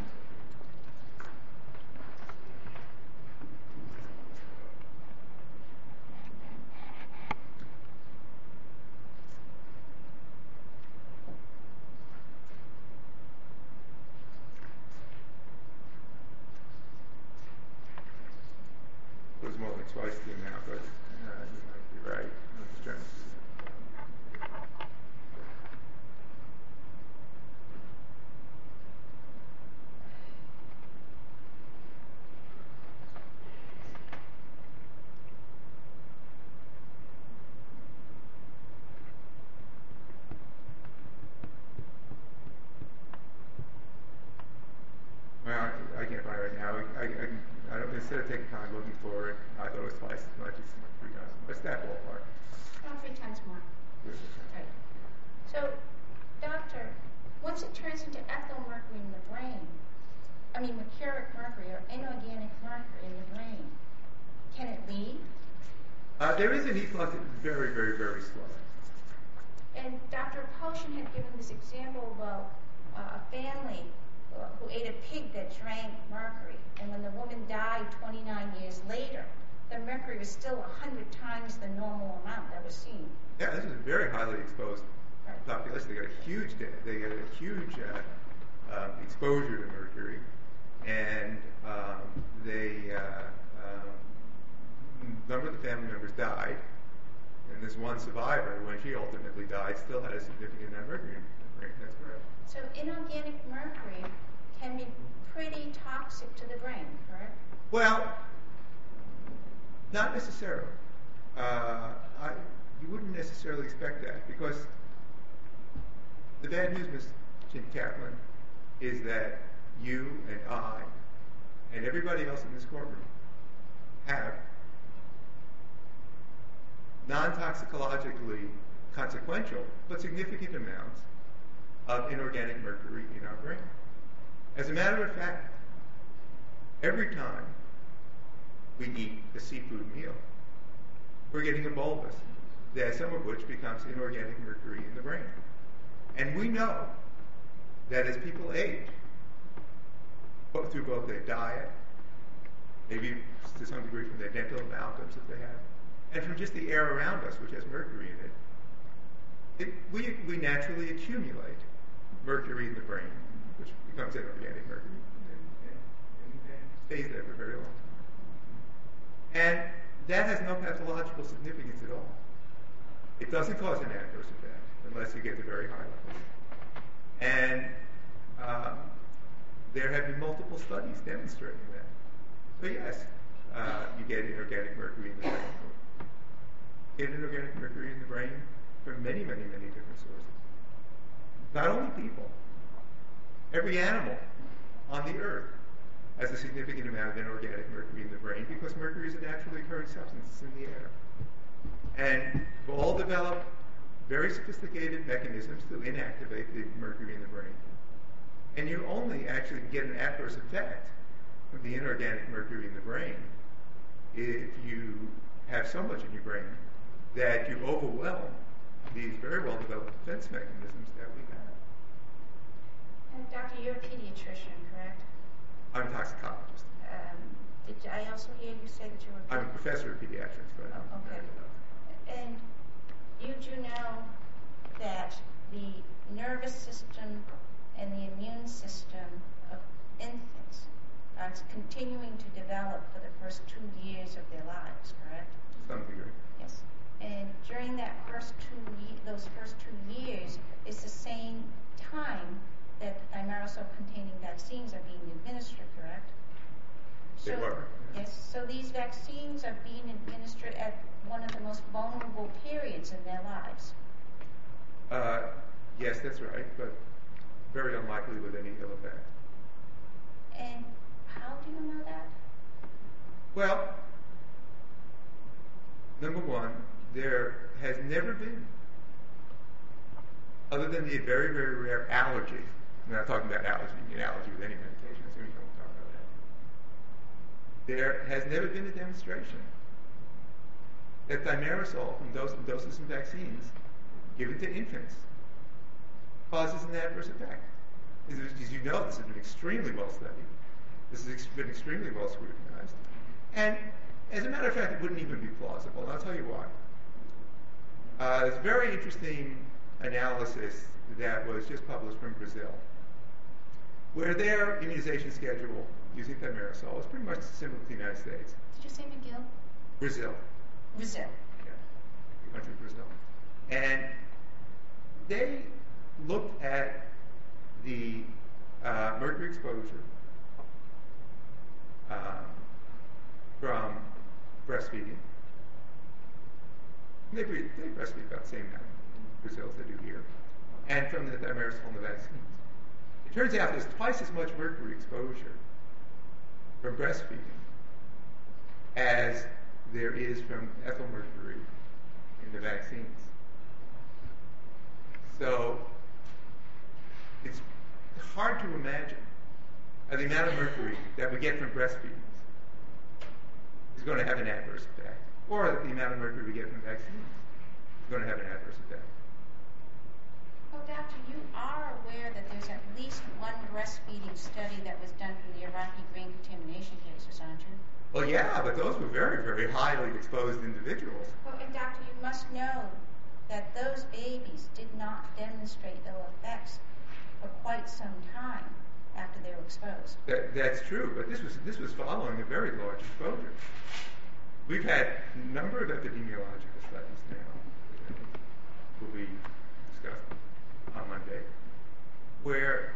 It was more than twice the amount, but you might be right. I'm just trying to see. Well, I can't find it right now. I don't, instead of taking time looking for it, I thought it was twice as much as 3 times. It's that ballpark. Around 3 times more. Right. So, doctor, once it turns into ethyl mercury in the brain, mercuric mercury or inorganic mercury in the brain, can it leave? There is an efflux. It's very, very, very slow. And Dr. Potion had given this example about a family who ate a pig that drank mercury, and when the woman died 29 years later, the mercury was still 100 times the normal amount that was seen. Yeah, this is a very highly exposed population. They got a huge exposure to mercury, and a number of the family members died, and this one survivor, when she ultimately died, still had a significant amount of mercury in the brain. That's correct. So inorganic mercury can be pretty toxic to the brain, correct? Well, not necessarily. You wouldn't necessarily expect that, because the bad news, Ms. Kaplan, is that you and I and everybody else in this courtroom have non-toxicologically consequential but significant amounts of inorganic mercury in our brain. As a matter of fact, every time we eat a seafood meal, we're getting a bolus, some of which becomes inorganic mercury in the brain. And we know that as people age, through both their diet, maybe to some degree from their dental amalgams that they have, and from just the air around us, which has mercury in it, we naturally accumulate mercury in the brain, which becomes inorganic mercury, and stays there for a very long time. And that has no pathological significance at all. It doesn't cause an adverse effect unless you get to very high levels. And there have been multiple studies demonstrating that. So yes, you get inorganic mercury in the brain. You get inorganic mercury in the brain from many, many, many different sources. Not only people. Every animal on the earth has a significant amount of inorganic mercury in the brain because mercury is a naturally occurring substance. It's in the air. And we've all developed very sophisticated mechanisms to inactivate the mercury in the brain. And you only actually get an adverse effect from the inorganic mercury in the brain if you have so much in your brain that you overwhelm these very well-developed defense mechanisms that we have. And Doctor, you're a pediatrician, correct? I'm a toxicologist. Did I also hear you say that you were... I'm a professor of pediatrics, but Oh, okay. And you do know that the nervous system and the immune system of infants are continuing to develop for the first 2 years of their lives, correct? to some degree. Yes. And during that those first 2 years is the same time that thimerosal-containing vaccines are being administered, correct? They were. Yes. So these vaccines are being administered at one of the most vulnerable periods in their lives. Yes, that's right, but very unlikely with any ill effect. And how do you know that? Well, number one, there has never been, other than the very, very rare allergy, I'm not talking about allergy, you get allergy with any medication, so we don't talk about that. There has never been a demonstration that thimerosal from doses and vaccines given to infants causes an adverse effect. As you know, this has been extremely well studied. This has been extremely well scrutinized. And as a matter of fact, it wouldn't even be plausible. And I'll tell you why. There's a very interesting analysis that was just published from Brazil, where their immunization schedule using thimerosal is pretty much similar to the United States. Did you say McGill? Brazil. Brazil. Yeah, the country Brazil. And they looked at the mercury exposure from breastfeeding. They breastfeed about the same amount in Brazil as they do here, and from the thimerosal and the vaccines. It turns out there's twice as much mercury exposure from breastfeeding as there is from ethyl mercury in the vaccines. So it's hard to imagine the amount of mercury that we get from breastfeeding is going to have an adverse effect, or that the amount of mercury we get from vaccines is going to have an adverse effect. Well, Doctor, you are aware that there's at least one breastfeeding study that was done for the Iraqi grain contamination cases, aren't you? Well, yeah, but those were very, very highly exposed individuals. Well, and Doctor, you must know that those babies did not demonstrate ill effects for quite some time after they were exposed. That's true, but this was following a very large exposure. We've had a number of epidemiological studies now, which I think will be discussed on Monday, where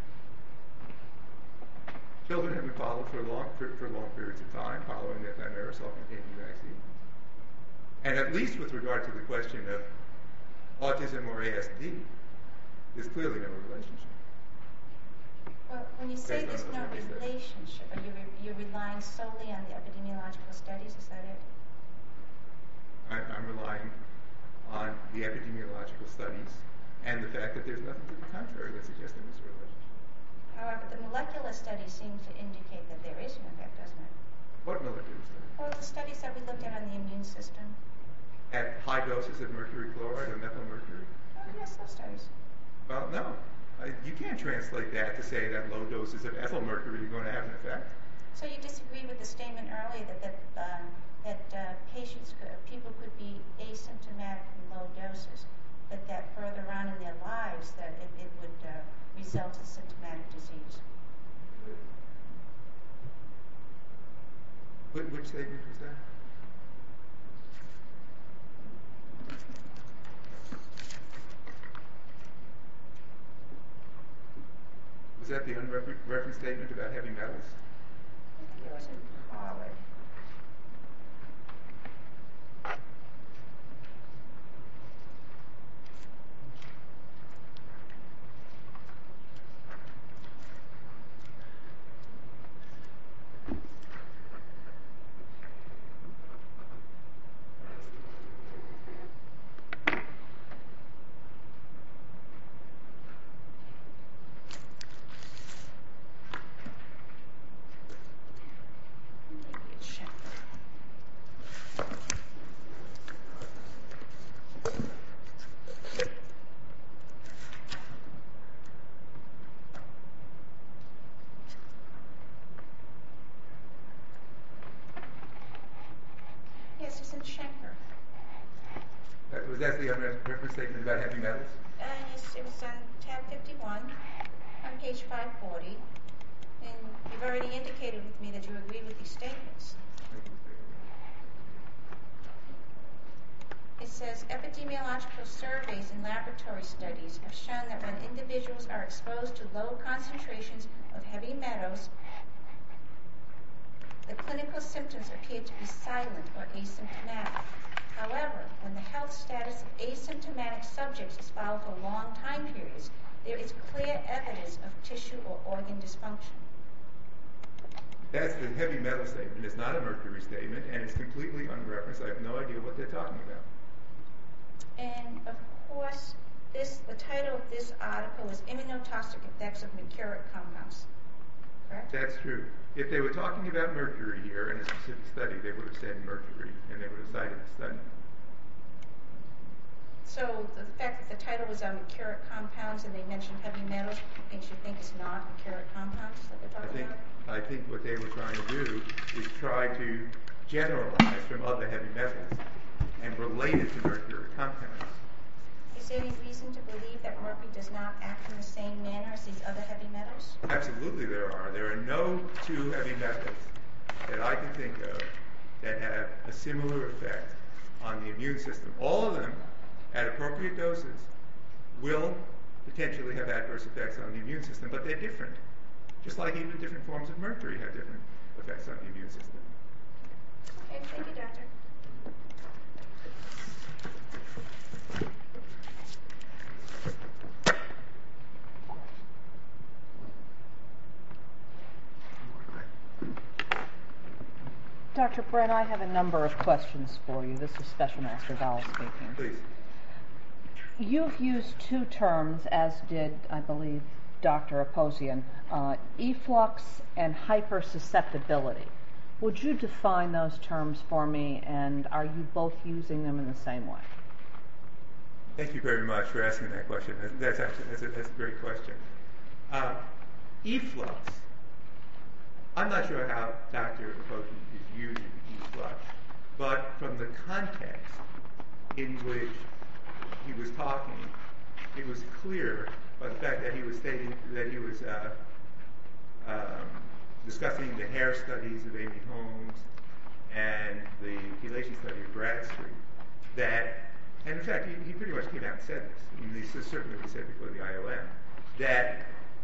children have been followed for long periods of time following the thimerosal-containing vaccine. And at least with regard to the question of autism or ASD, there's clearly no relationship. Well, when you say there's no relationship, are you're relying solely on the epidemiological studies, is that it? I'm relying on the epidemiological studies and the fact that there's nothing to the contrary that suggests there is a relationship. However, the molecular studies seem to indicate that there is an effect, doesn't it? What molecular study? Well, the studies that we looked at on the immune system. At high doses of mercury chloride or methyl mercury? Oh, yes, those studies. Well, no. You can't translate that to say that low doses of ethyl mercury are going to have an effect. So you disagree with the statement earlier that people could be asymptomatic in low doses, but that further on in their lives that it would result in symptomatic disease. Which statement was that? unreferenced statement about heavy metals? I think it was in Pollard. Yes, it's in Schenker. Was that the unreferenced statement about heavy metals? Yes, it was on tab 51, on page 540. And you've already indicated with me that you agree with these statements. It says, epidemiological surveys and laboratory studies have shown that when individuals are exposed to low concentrations of heavy metals, the clinical symptoms appear to be silent or asymptomatic. However, when the health status of asymptomatic subjects is followed for long time periods, there is clear evidence of tissue or organ dysfunction. That's the heavy metal statement. It's not a mercury statement, and it's completely unreferenced. I have no idea what they're talking about. And of course, the title of this article is Immunotoxic Effects of Mercuric Compounds. Correct? That's true. If they were talking about mercury here in a specific study, they would have said mercury, and they would have cited the study. So the fact that the title was on mercuric compounds and they mentioned heavy metals makes you think it's not mercuric compounds that they're talking about? I think what they were trying to do is try to generalize from other heavy metals and relate it to mercury compounds. Is there any reason to believe that mercury does not act in the same manner as these other heavy metals? Absolutely there are. There are no two heavy metals that I can think of that have a similar effect on the immune system. All of them, at appropriate doses, will potentially have adverse effects on the immune system, but they're different. Just like even different forms of mercury have different effects on the immune system. Okay, thank you, Doctor. Dr. Bren, I have a number of questions for you. This is Special Master Val speaking. Please. You've used two terms, as did, I believe, Dr. Aposian, efflux and hypersusceptibility. Would you define those terms for me, and are you both using them in the same way? Thank you very much for asking that question. That's a great question. Efflux. I'm not sure how Dr. Aposian is using efflux, but from the context in which he was talking, it was clear by the fact that he was stating that he was discussing the hair studies of Amy Holmes and the chelation study of Bradstreet, that, and in fact, he pretty much came out and said this, and this is certainly what he said before the IOM, that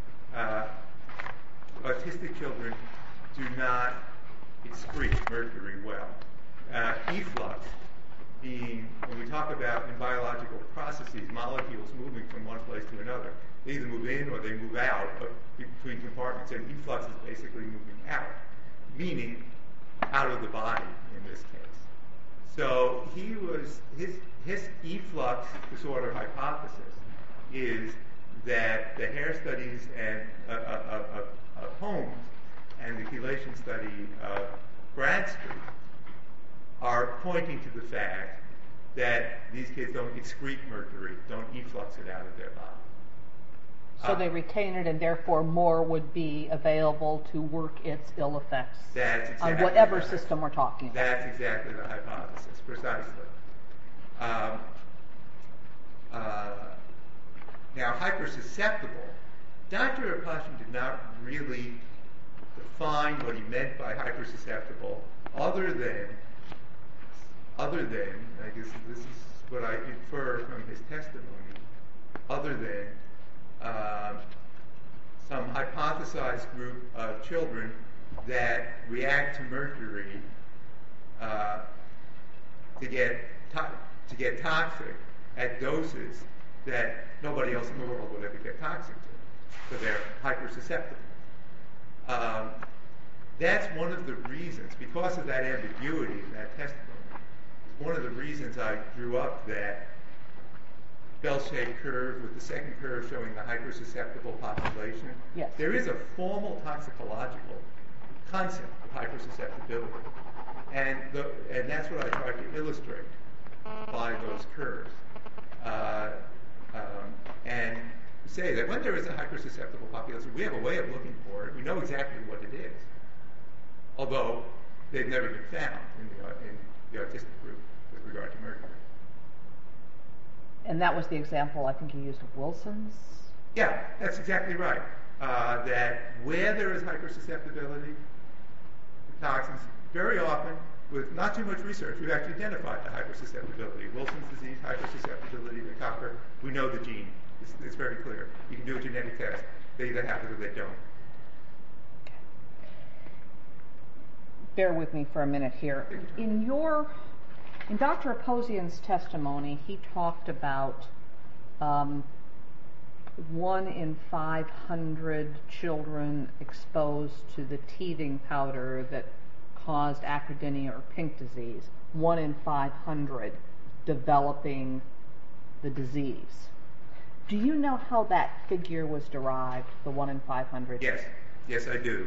autistic children do not excrete mercury well. Efflux being, when we talk about in biological processes, molecules moving from one place to another, they either move in or they move out between compartments, and efflux is basically moving out, meaning out of the body in this case. So his efflux disorder hypothesis is that the hair studies of Holmes and the chelation study of Bradstreet are pointing to the fact that these kids don't excrete mercury, don't efflux it out of their body. So they retain it, and therefore more would be available to work its ill effects on whatever system we're talking about. That's exactly the hypothesis, precisely. Now, hypersusceptible, Dr. Aposian did not really define what he meant by hypersusceptible, other than, I guess this is what I infer from his testimony, other than some hypothesized group of children that react to mercury to get toxic at doses that nobody else in the world would ever get toxic to. So they're hypersusceptible. That's one of the reasons, because of that ambiguity in that testimony, one of the reasons I drew up that bell-shaped curve with the second curve showing the hypersusceptible population. Yes. There is a formal toxicological concept of hypersusceptibility. And that's what I tried to illustrate by those curves. And say that when there is a hypersusceptible population, we have a way of looking for it. We know exactly what it is. Although they've never been found in the autistic group with regard to mercury. And that was the example I think you used of Wilson's? Yeah, that's exactly right. That where there is hypersusceptibility to toxins, very often, with not too much research, we've actually identified the hypersusceptibility. Wilson's disease, hypersusceptibility to copper, we know the gene. It's very clear. You can do a genetic test. They either have it or they don't. Bear with me for a minute here. In Dr. Aposian's testimony, he talked about 1 in 500 children exposed to the teething powder that caused acrodynia or pink disease, 1 in 500 developing the disease. Do you know how that figure was derived, the 1 in 500? Yes, I do.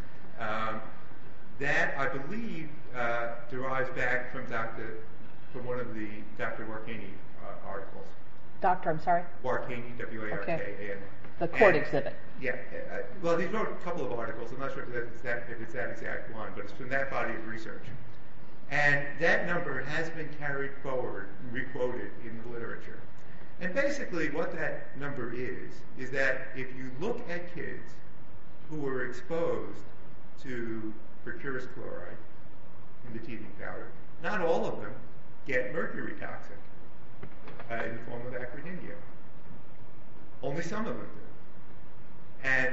That, I believe, derives back from one of the Dr. Warkany articles. Doctor, I'm sorry? Warkany, W-A-R-K-A-N. Okay. The court exhibit. Yeah. Well, he wrote a couple of articles. I'm not sure if it's that exact one, but it's from that body of research. And that number has been carried forward and requoted in the literature. And basically what that number is that if you look at kids who were exposed to mercurous chloride in the teething powder, not all of them get mercury toxic in the form of acrodynia. Only some of them do. And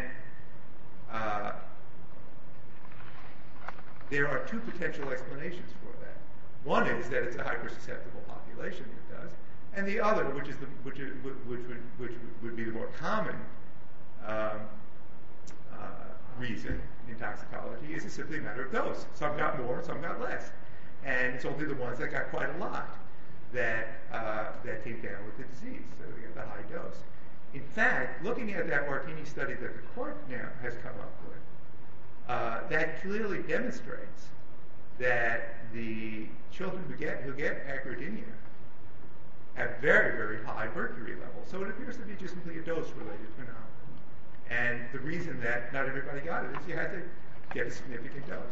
there are two potential explanations for that. One is that it's a hypersusceptible population that does, and the other, which would be the more common reason in toxicology, is simply a matter of dose. Some got more, some got less, and it's only the ones that got quite a lot that came down with the disease, so they get the high dose. In fact, looking at that Warkany study that the court now has come up with, that clearly demonstrates that the children who get acrodynia have very, very high mercury levels. So it appears to be just simply a dose-related phenomenon. And the reason that not everybody got it is you had to get a significant dose.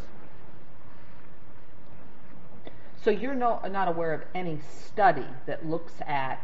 So you're not aware of any study that looks at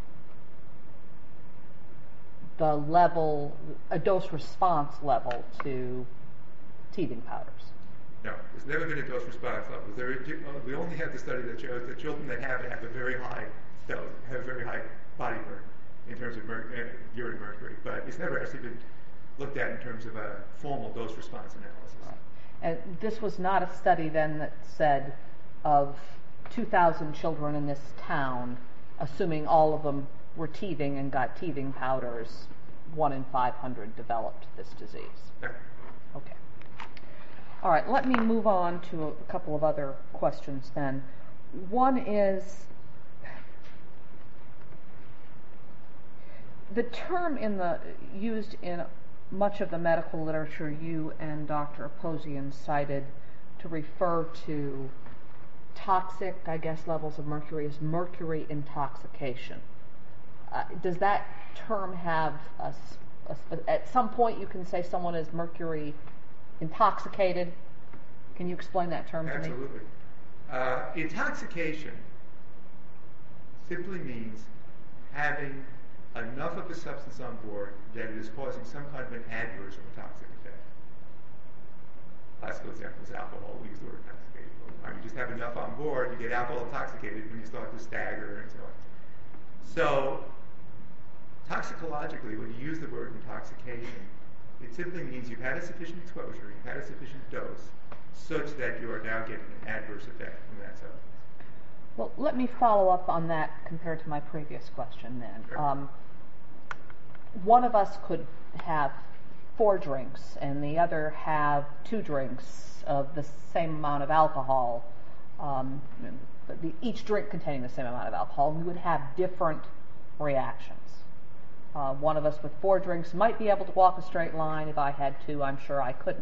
the level, a dose-response level to teething powders? No, there's never been a dose-response level. We only have the study that shows that children that have it have a very high dose, have a very high body burden in terms of urine mercury, but it's never actually been looked at in terms of a formal dose-response analysis. Right. And this was not a study then that said of 2,000 children in this town, assuming all of them were teething and got teething powders, 1 in 500 developed this disease. No. Okay. All right, let me move on to a couple of other questions then. One is, the term used in much of the medical literature you and Dr. Aposian cited to refer to toxic, I guess, levels of mercury is mercury intoxication. Does that term have at some point you can say someone is mercury intoxicated? Can you explain that term to me? Absolutely. Intoxication simply means having enough of a substance on board that it is causing some kind of an adverse or toxic effect. Classical example is alcohol. We use the word intoxicated all the time. You just have enough on board, you get alcohol intoxicated when you start to stagger and so on. So, toxicologically, when you use the word intoxication, It simply means you've had a sufficient exposure, you've had a sufficient dose, such that you are now getting an adverse effect from that substance. Well, let me follow up on that compared to my previous question then. Sure. One of us could have 4 drinks and the other have 2 drinks of the same amount of alcohol, each drink containing the same amount of alcohol, and we would have different reactions. One of us with 4 drinks might be able to walk a straight line. If I had 2, I'm sure I couldn't.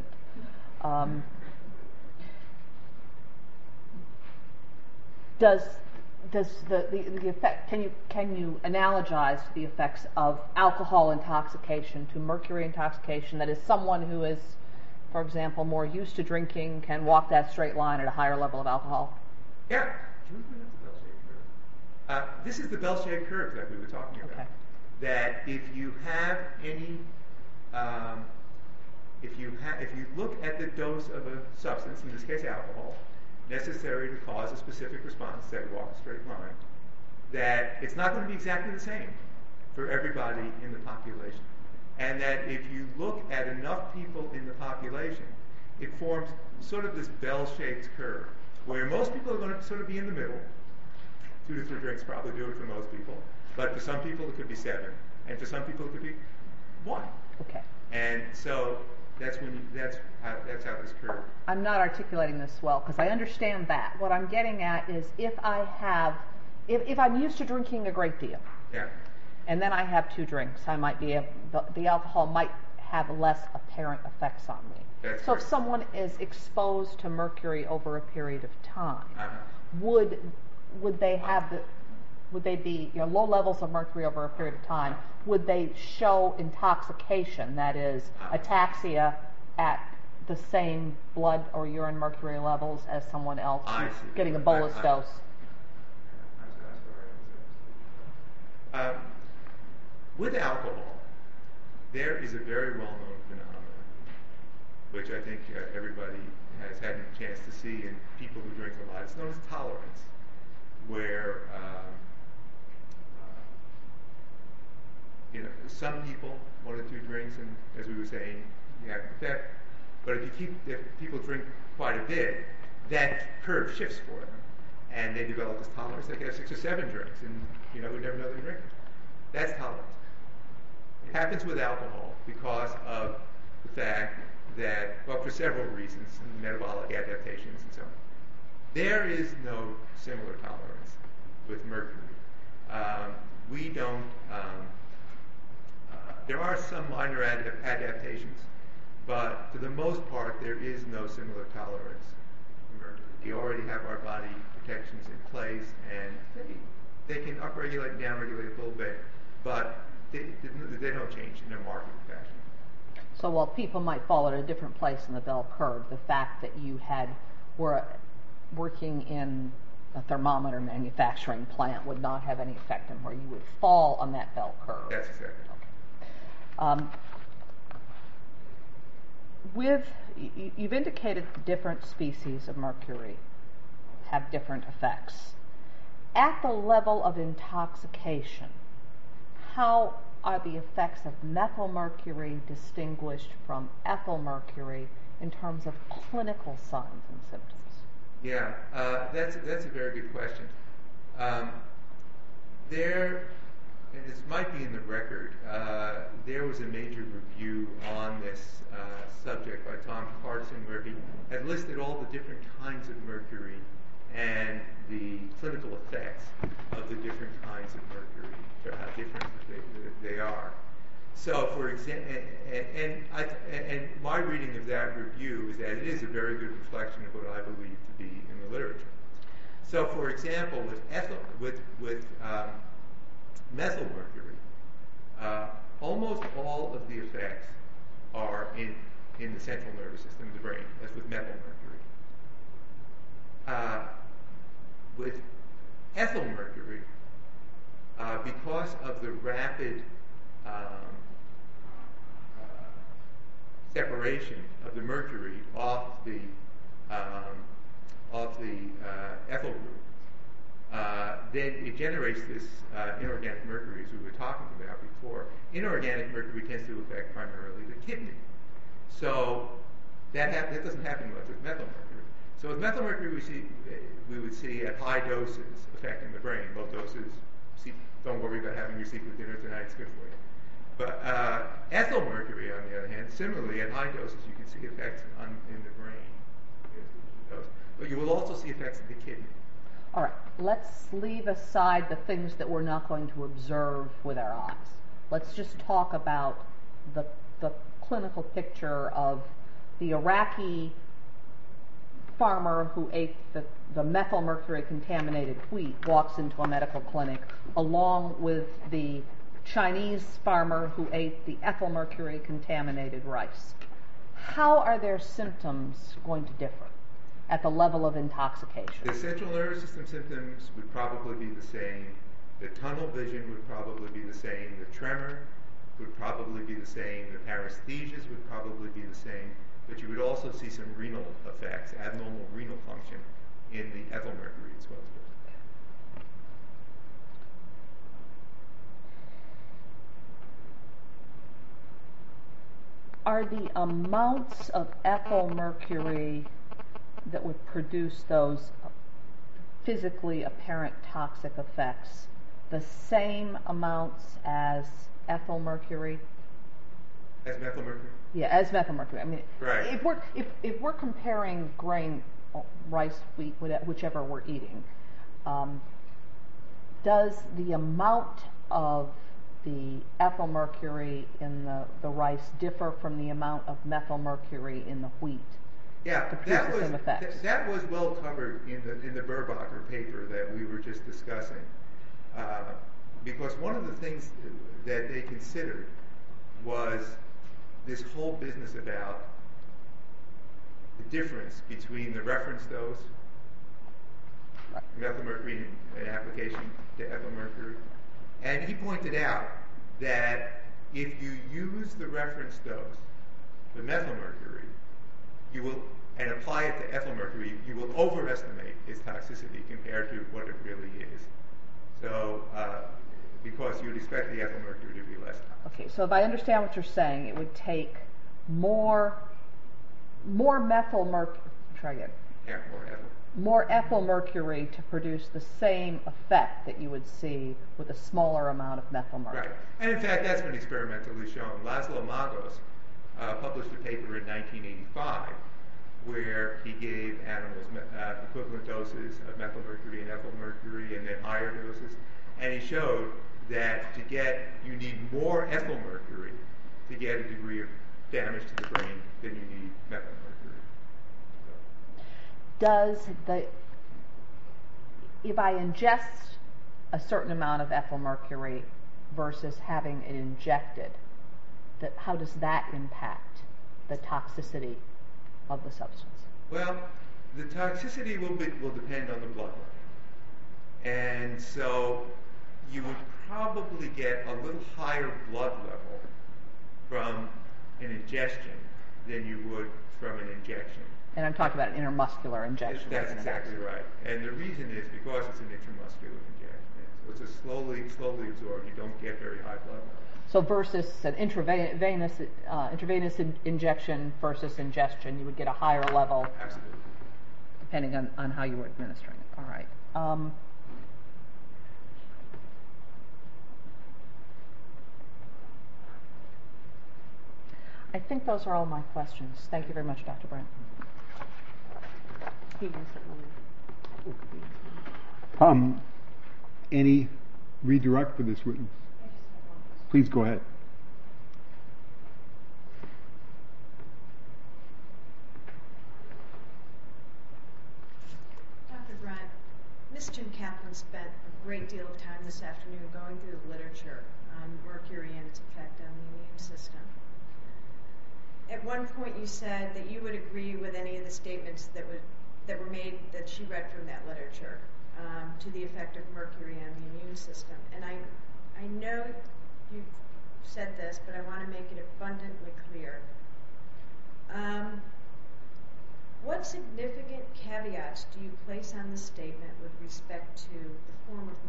Does the effect, can you analogize the effects of alcohol intoxication to mercury intoxication? That is, someone who is, for example, more used to drinking can walk that straight line at a higher level of alcohol? Yeah. This is the bell-shaped curve that we were talking about. Okay. That if you have any, if you look at the dose of a substance, in this case alcohol, necessary to cause a specific response, say walk a straight line, that it's not going to be exactly the same for everybody in the population. And that if you look at enough people in the population, it forms sort of this bell-shaped curve, where most people are going to sort of be in the middle. 2 to 3 drinks probably do it for most people. But for some people it could be 7, and for some people it could be 1. Okay. And so that's how this curve. I'm not articulating this well because I understand that. What I'm getting at is if I'm used to drinking a great deal, Yeah. and then I have 2 drinks, I might be the alcohol might have less apparent effects on me. That's so correct. if someone is exposed to mercury over a period of time, Uh-huh. would they be low levels of mercury over a period of time? Would they show intoxication, that is, ataxia, at the same blood or urine mercury levels as someone else I see. getting a bolus dose? With alcohol, there is a very well-known phenomenon, which I think everybody has had a chance to see in people who drink a lot. It's known as tolerance, where some people 1 or 2 drinks, and as we were saying, you have an effect. But if people drink quite a bit, that curve shifts for them, and they develop this tolerance. They can have 6 or 7 drinks, and we never know they're drinking. That's tolerance. It happens with alcohol because of the fact that, well, for several reasons, metabolic adaptations and so on. There is no similar tolerance with mercury. We don't. There are some minor adaptations, but for the most part, there is no similar tolerance to mercury. We already have our body protections in place, and they can upregulate and downregulate a little bit, but they don't change in a marked fashion. So while people might fall at a different place in the bell curve, the fact that you were working in a thermometer manufacturing plant would not have any effect on where you would fall on that bell curve. That's exactly right. You've indicated different species of mercury have different effects. At the level of intoxication, how are the effects of methylmercury distinguished from ethylmercury in terms of clinical signs and symptoms? Yeah, that's a very good question. And this might be in the record, there was a major review on this subject by Tom Carson where he had listed all the different kinds of mercury and the clinical effects of the different kinds of mercury, how different they are. So, for example, and my reading of that review is that it is a very good reflection of what I believe to be in the literature. So, for example, with methylmercury, almost all of the effects are in the central nervous system, the brain. That's with methylmercury. With ethylmercury, because of the rapid separation of the mercury off the ethyl group, then it generates this inorganic mercury, as we were talking about before. Inorganic mercury tends to affect primarily the kidney. So that doesn't happen much with methyl mercury. So with methyl mercury, we would see at high doses affecting the brain. Low doses, don't worry about having your secret dinner tonight, it's good for you. But ethyl mercury, on the other hand, similarly at high doses, you can see effects in the brain. But you will also see effects in the kidney. All right, let's leave aside the things that we're not going to observe with our eyes. Let's just talk about the clinical picture of the Iraqi farmer who ate the methyl mercury contaminated wheat, walks into a medical clinic, along with the Chinese farmer who ate the ethyl mercury contaminated rice. How are their symptoms going to differ at the level of intoxication? The central nervous system symptoms would probably be the same. The tunnel vision would probably be the same. The tremor would probably be the same. The paresthesias would probably be the same. But you would also see some renal effects, abnormal renal function in the ethyl mercury as well. Are the amounts of ethyl mercury that would produce those physically apparent toxic effects the same amounts as ethyl mercury? As methyl mercury? Yeah, as methyl mercury. I mean, right. if we're comparing grain, rice, wheat, whichever we're eating, does the amount of the ethyl mercury in the rice differ from the amount of methyl mercury in the wheat? Yeah, to produce the same effects? That was well covered in the Burbacher paper that we were just discussing, because one of the things that they considered was this whole business about the difference between the reference dose, methyl mercury and application to ethyl mercury. And he pointed out that if you use the reference dose, the methyl mercury, you will, and apply it to ethyl mercury, you will overestimate its toxicity compared to what it really is. So, because you would expect the ethyl mercury to be less toxic. Okay, so if I understand what you're saying, it would take more methyl mercury. Try again. Yeah, more ethyl mercury to produce the same effect that you would see with a smaller amount of methyl mercury. Right, and in fact, that's been experimentally shown. Laszlo Magos published a paper in 1985 where he gave animals equivalent doses of methyl mercury and ethyl mercury, and then higher doses, and he showed that you need more ethyl mercury to get a degree of damage to the brain than you need methyl mercury. If I ingest a certain amount of ethyl mercury versus having it injected, how does that impact the toxicity of the substance? Well, the toxicity will depend on the blood level. And so you would probably get a little higher blood level from an ingestion than you would from an injection. And I'm talking about an intermuscular injection. That's exactly right. And the reason is because it's an intramuscular injection. So it's a slowly absorbed. You don't get very high blood levels. So versus an intravenous injection versus ingestion, you would get a higher level. Absolutely. Depending on how you were administering it. All right. I think those are all my questions. Thank you very much, Dr. Brandt. Any redirect for this witness? Please go ahead. Dr. Brandt, Ms. Jim Kaplan spent a great deal of time this afternoon going through the literature on mercury and its effect on the immune system. At one point you said that you would agree with any of the statements that were made that she read from that literature to the effect of mercury on the immune system. And I know you've said this, but I want to make it abundantly clear. What significant caveats do you place on the statement with respect to the form of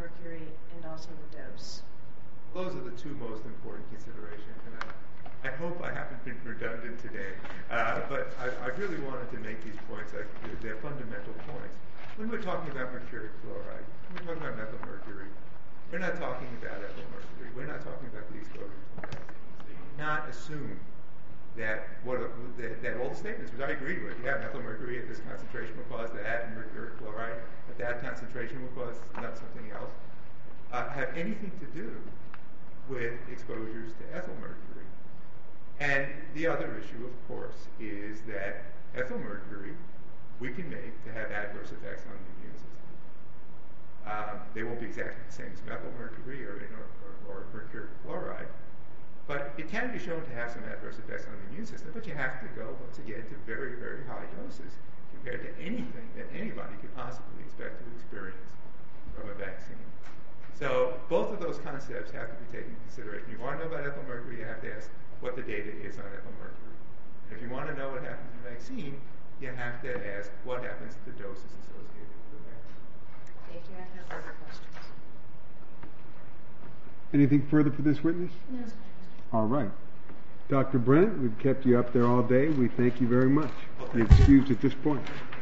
those are the two most important considerations. And I hope I haven't been redundant today, but I really wanted to make these points. They're fundamental points. When we're talking about mercuric fluoride, when we're talking about methyl mercury, we're not talking about ethyl mercury. We're not talking about the exposure to vaccines. So you cannot assume that all the statements, which I agree with, yeah, methyl mercury at this concentration will cause that, and mercuric fluoride at that concentration will cause something else, have anything to do with exposures to ethyl mercury. And the other issue, of course, is that ethyl mercury we can make to have adverse effects on the immune system. They won't be exactly the same as methyl mercury or mercuric fluoride, but it can be shown to have some adverse effects on the immune system, but you have to go, once again, to very, very high doses compared to anything that anybody could possibly expect to experience from a vaccine. So both of those concepts have to be taken into consideration. You want to know about ethyl mercury, you have to ask what the data is on ethyl mercury. And if you want to know what happens in the vaccine, you have to ask what happens to the doses associated with the vaccine. Thank you. I have no further questions. Anything further for this witness? No, sir. All right. Dr. Brent, we've kept you up there all day. We thank you very much. Okay. You're excused at this point.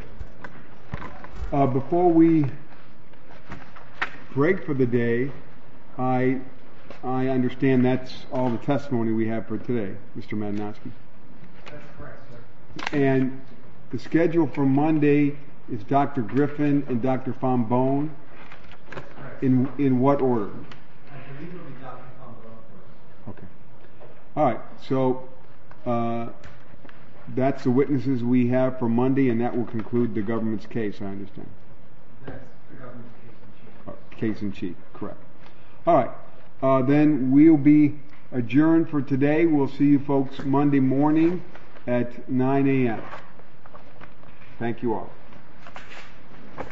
Before we break for the day, I understand that's all the testimony we have for today, Mr. Madanowski. That's correct, sir. And the schedule for Monday is Dr. Griffin and Dr. Fambone. That's correct. In what order? I believe it'll be Dr. Fambone first. Okay. All right. So that's the witnesses we have for Monday, and that will conclude the government's case, I understand. That's the government's case in chief. Case in chief, correct. All right. Then we'll be adjourned for today. We'll see you folks Monday morning at 9 a.m. Thank you all.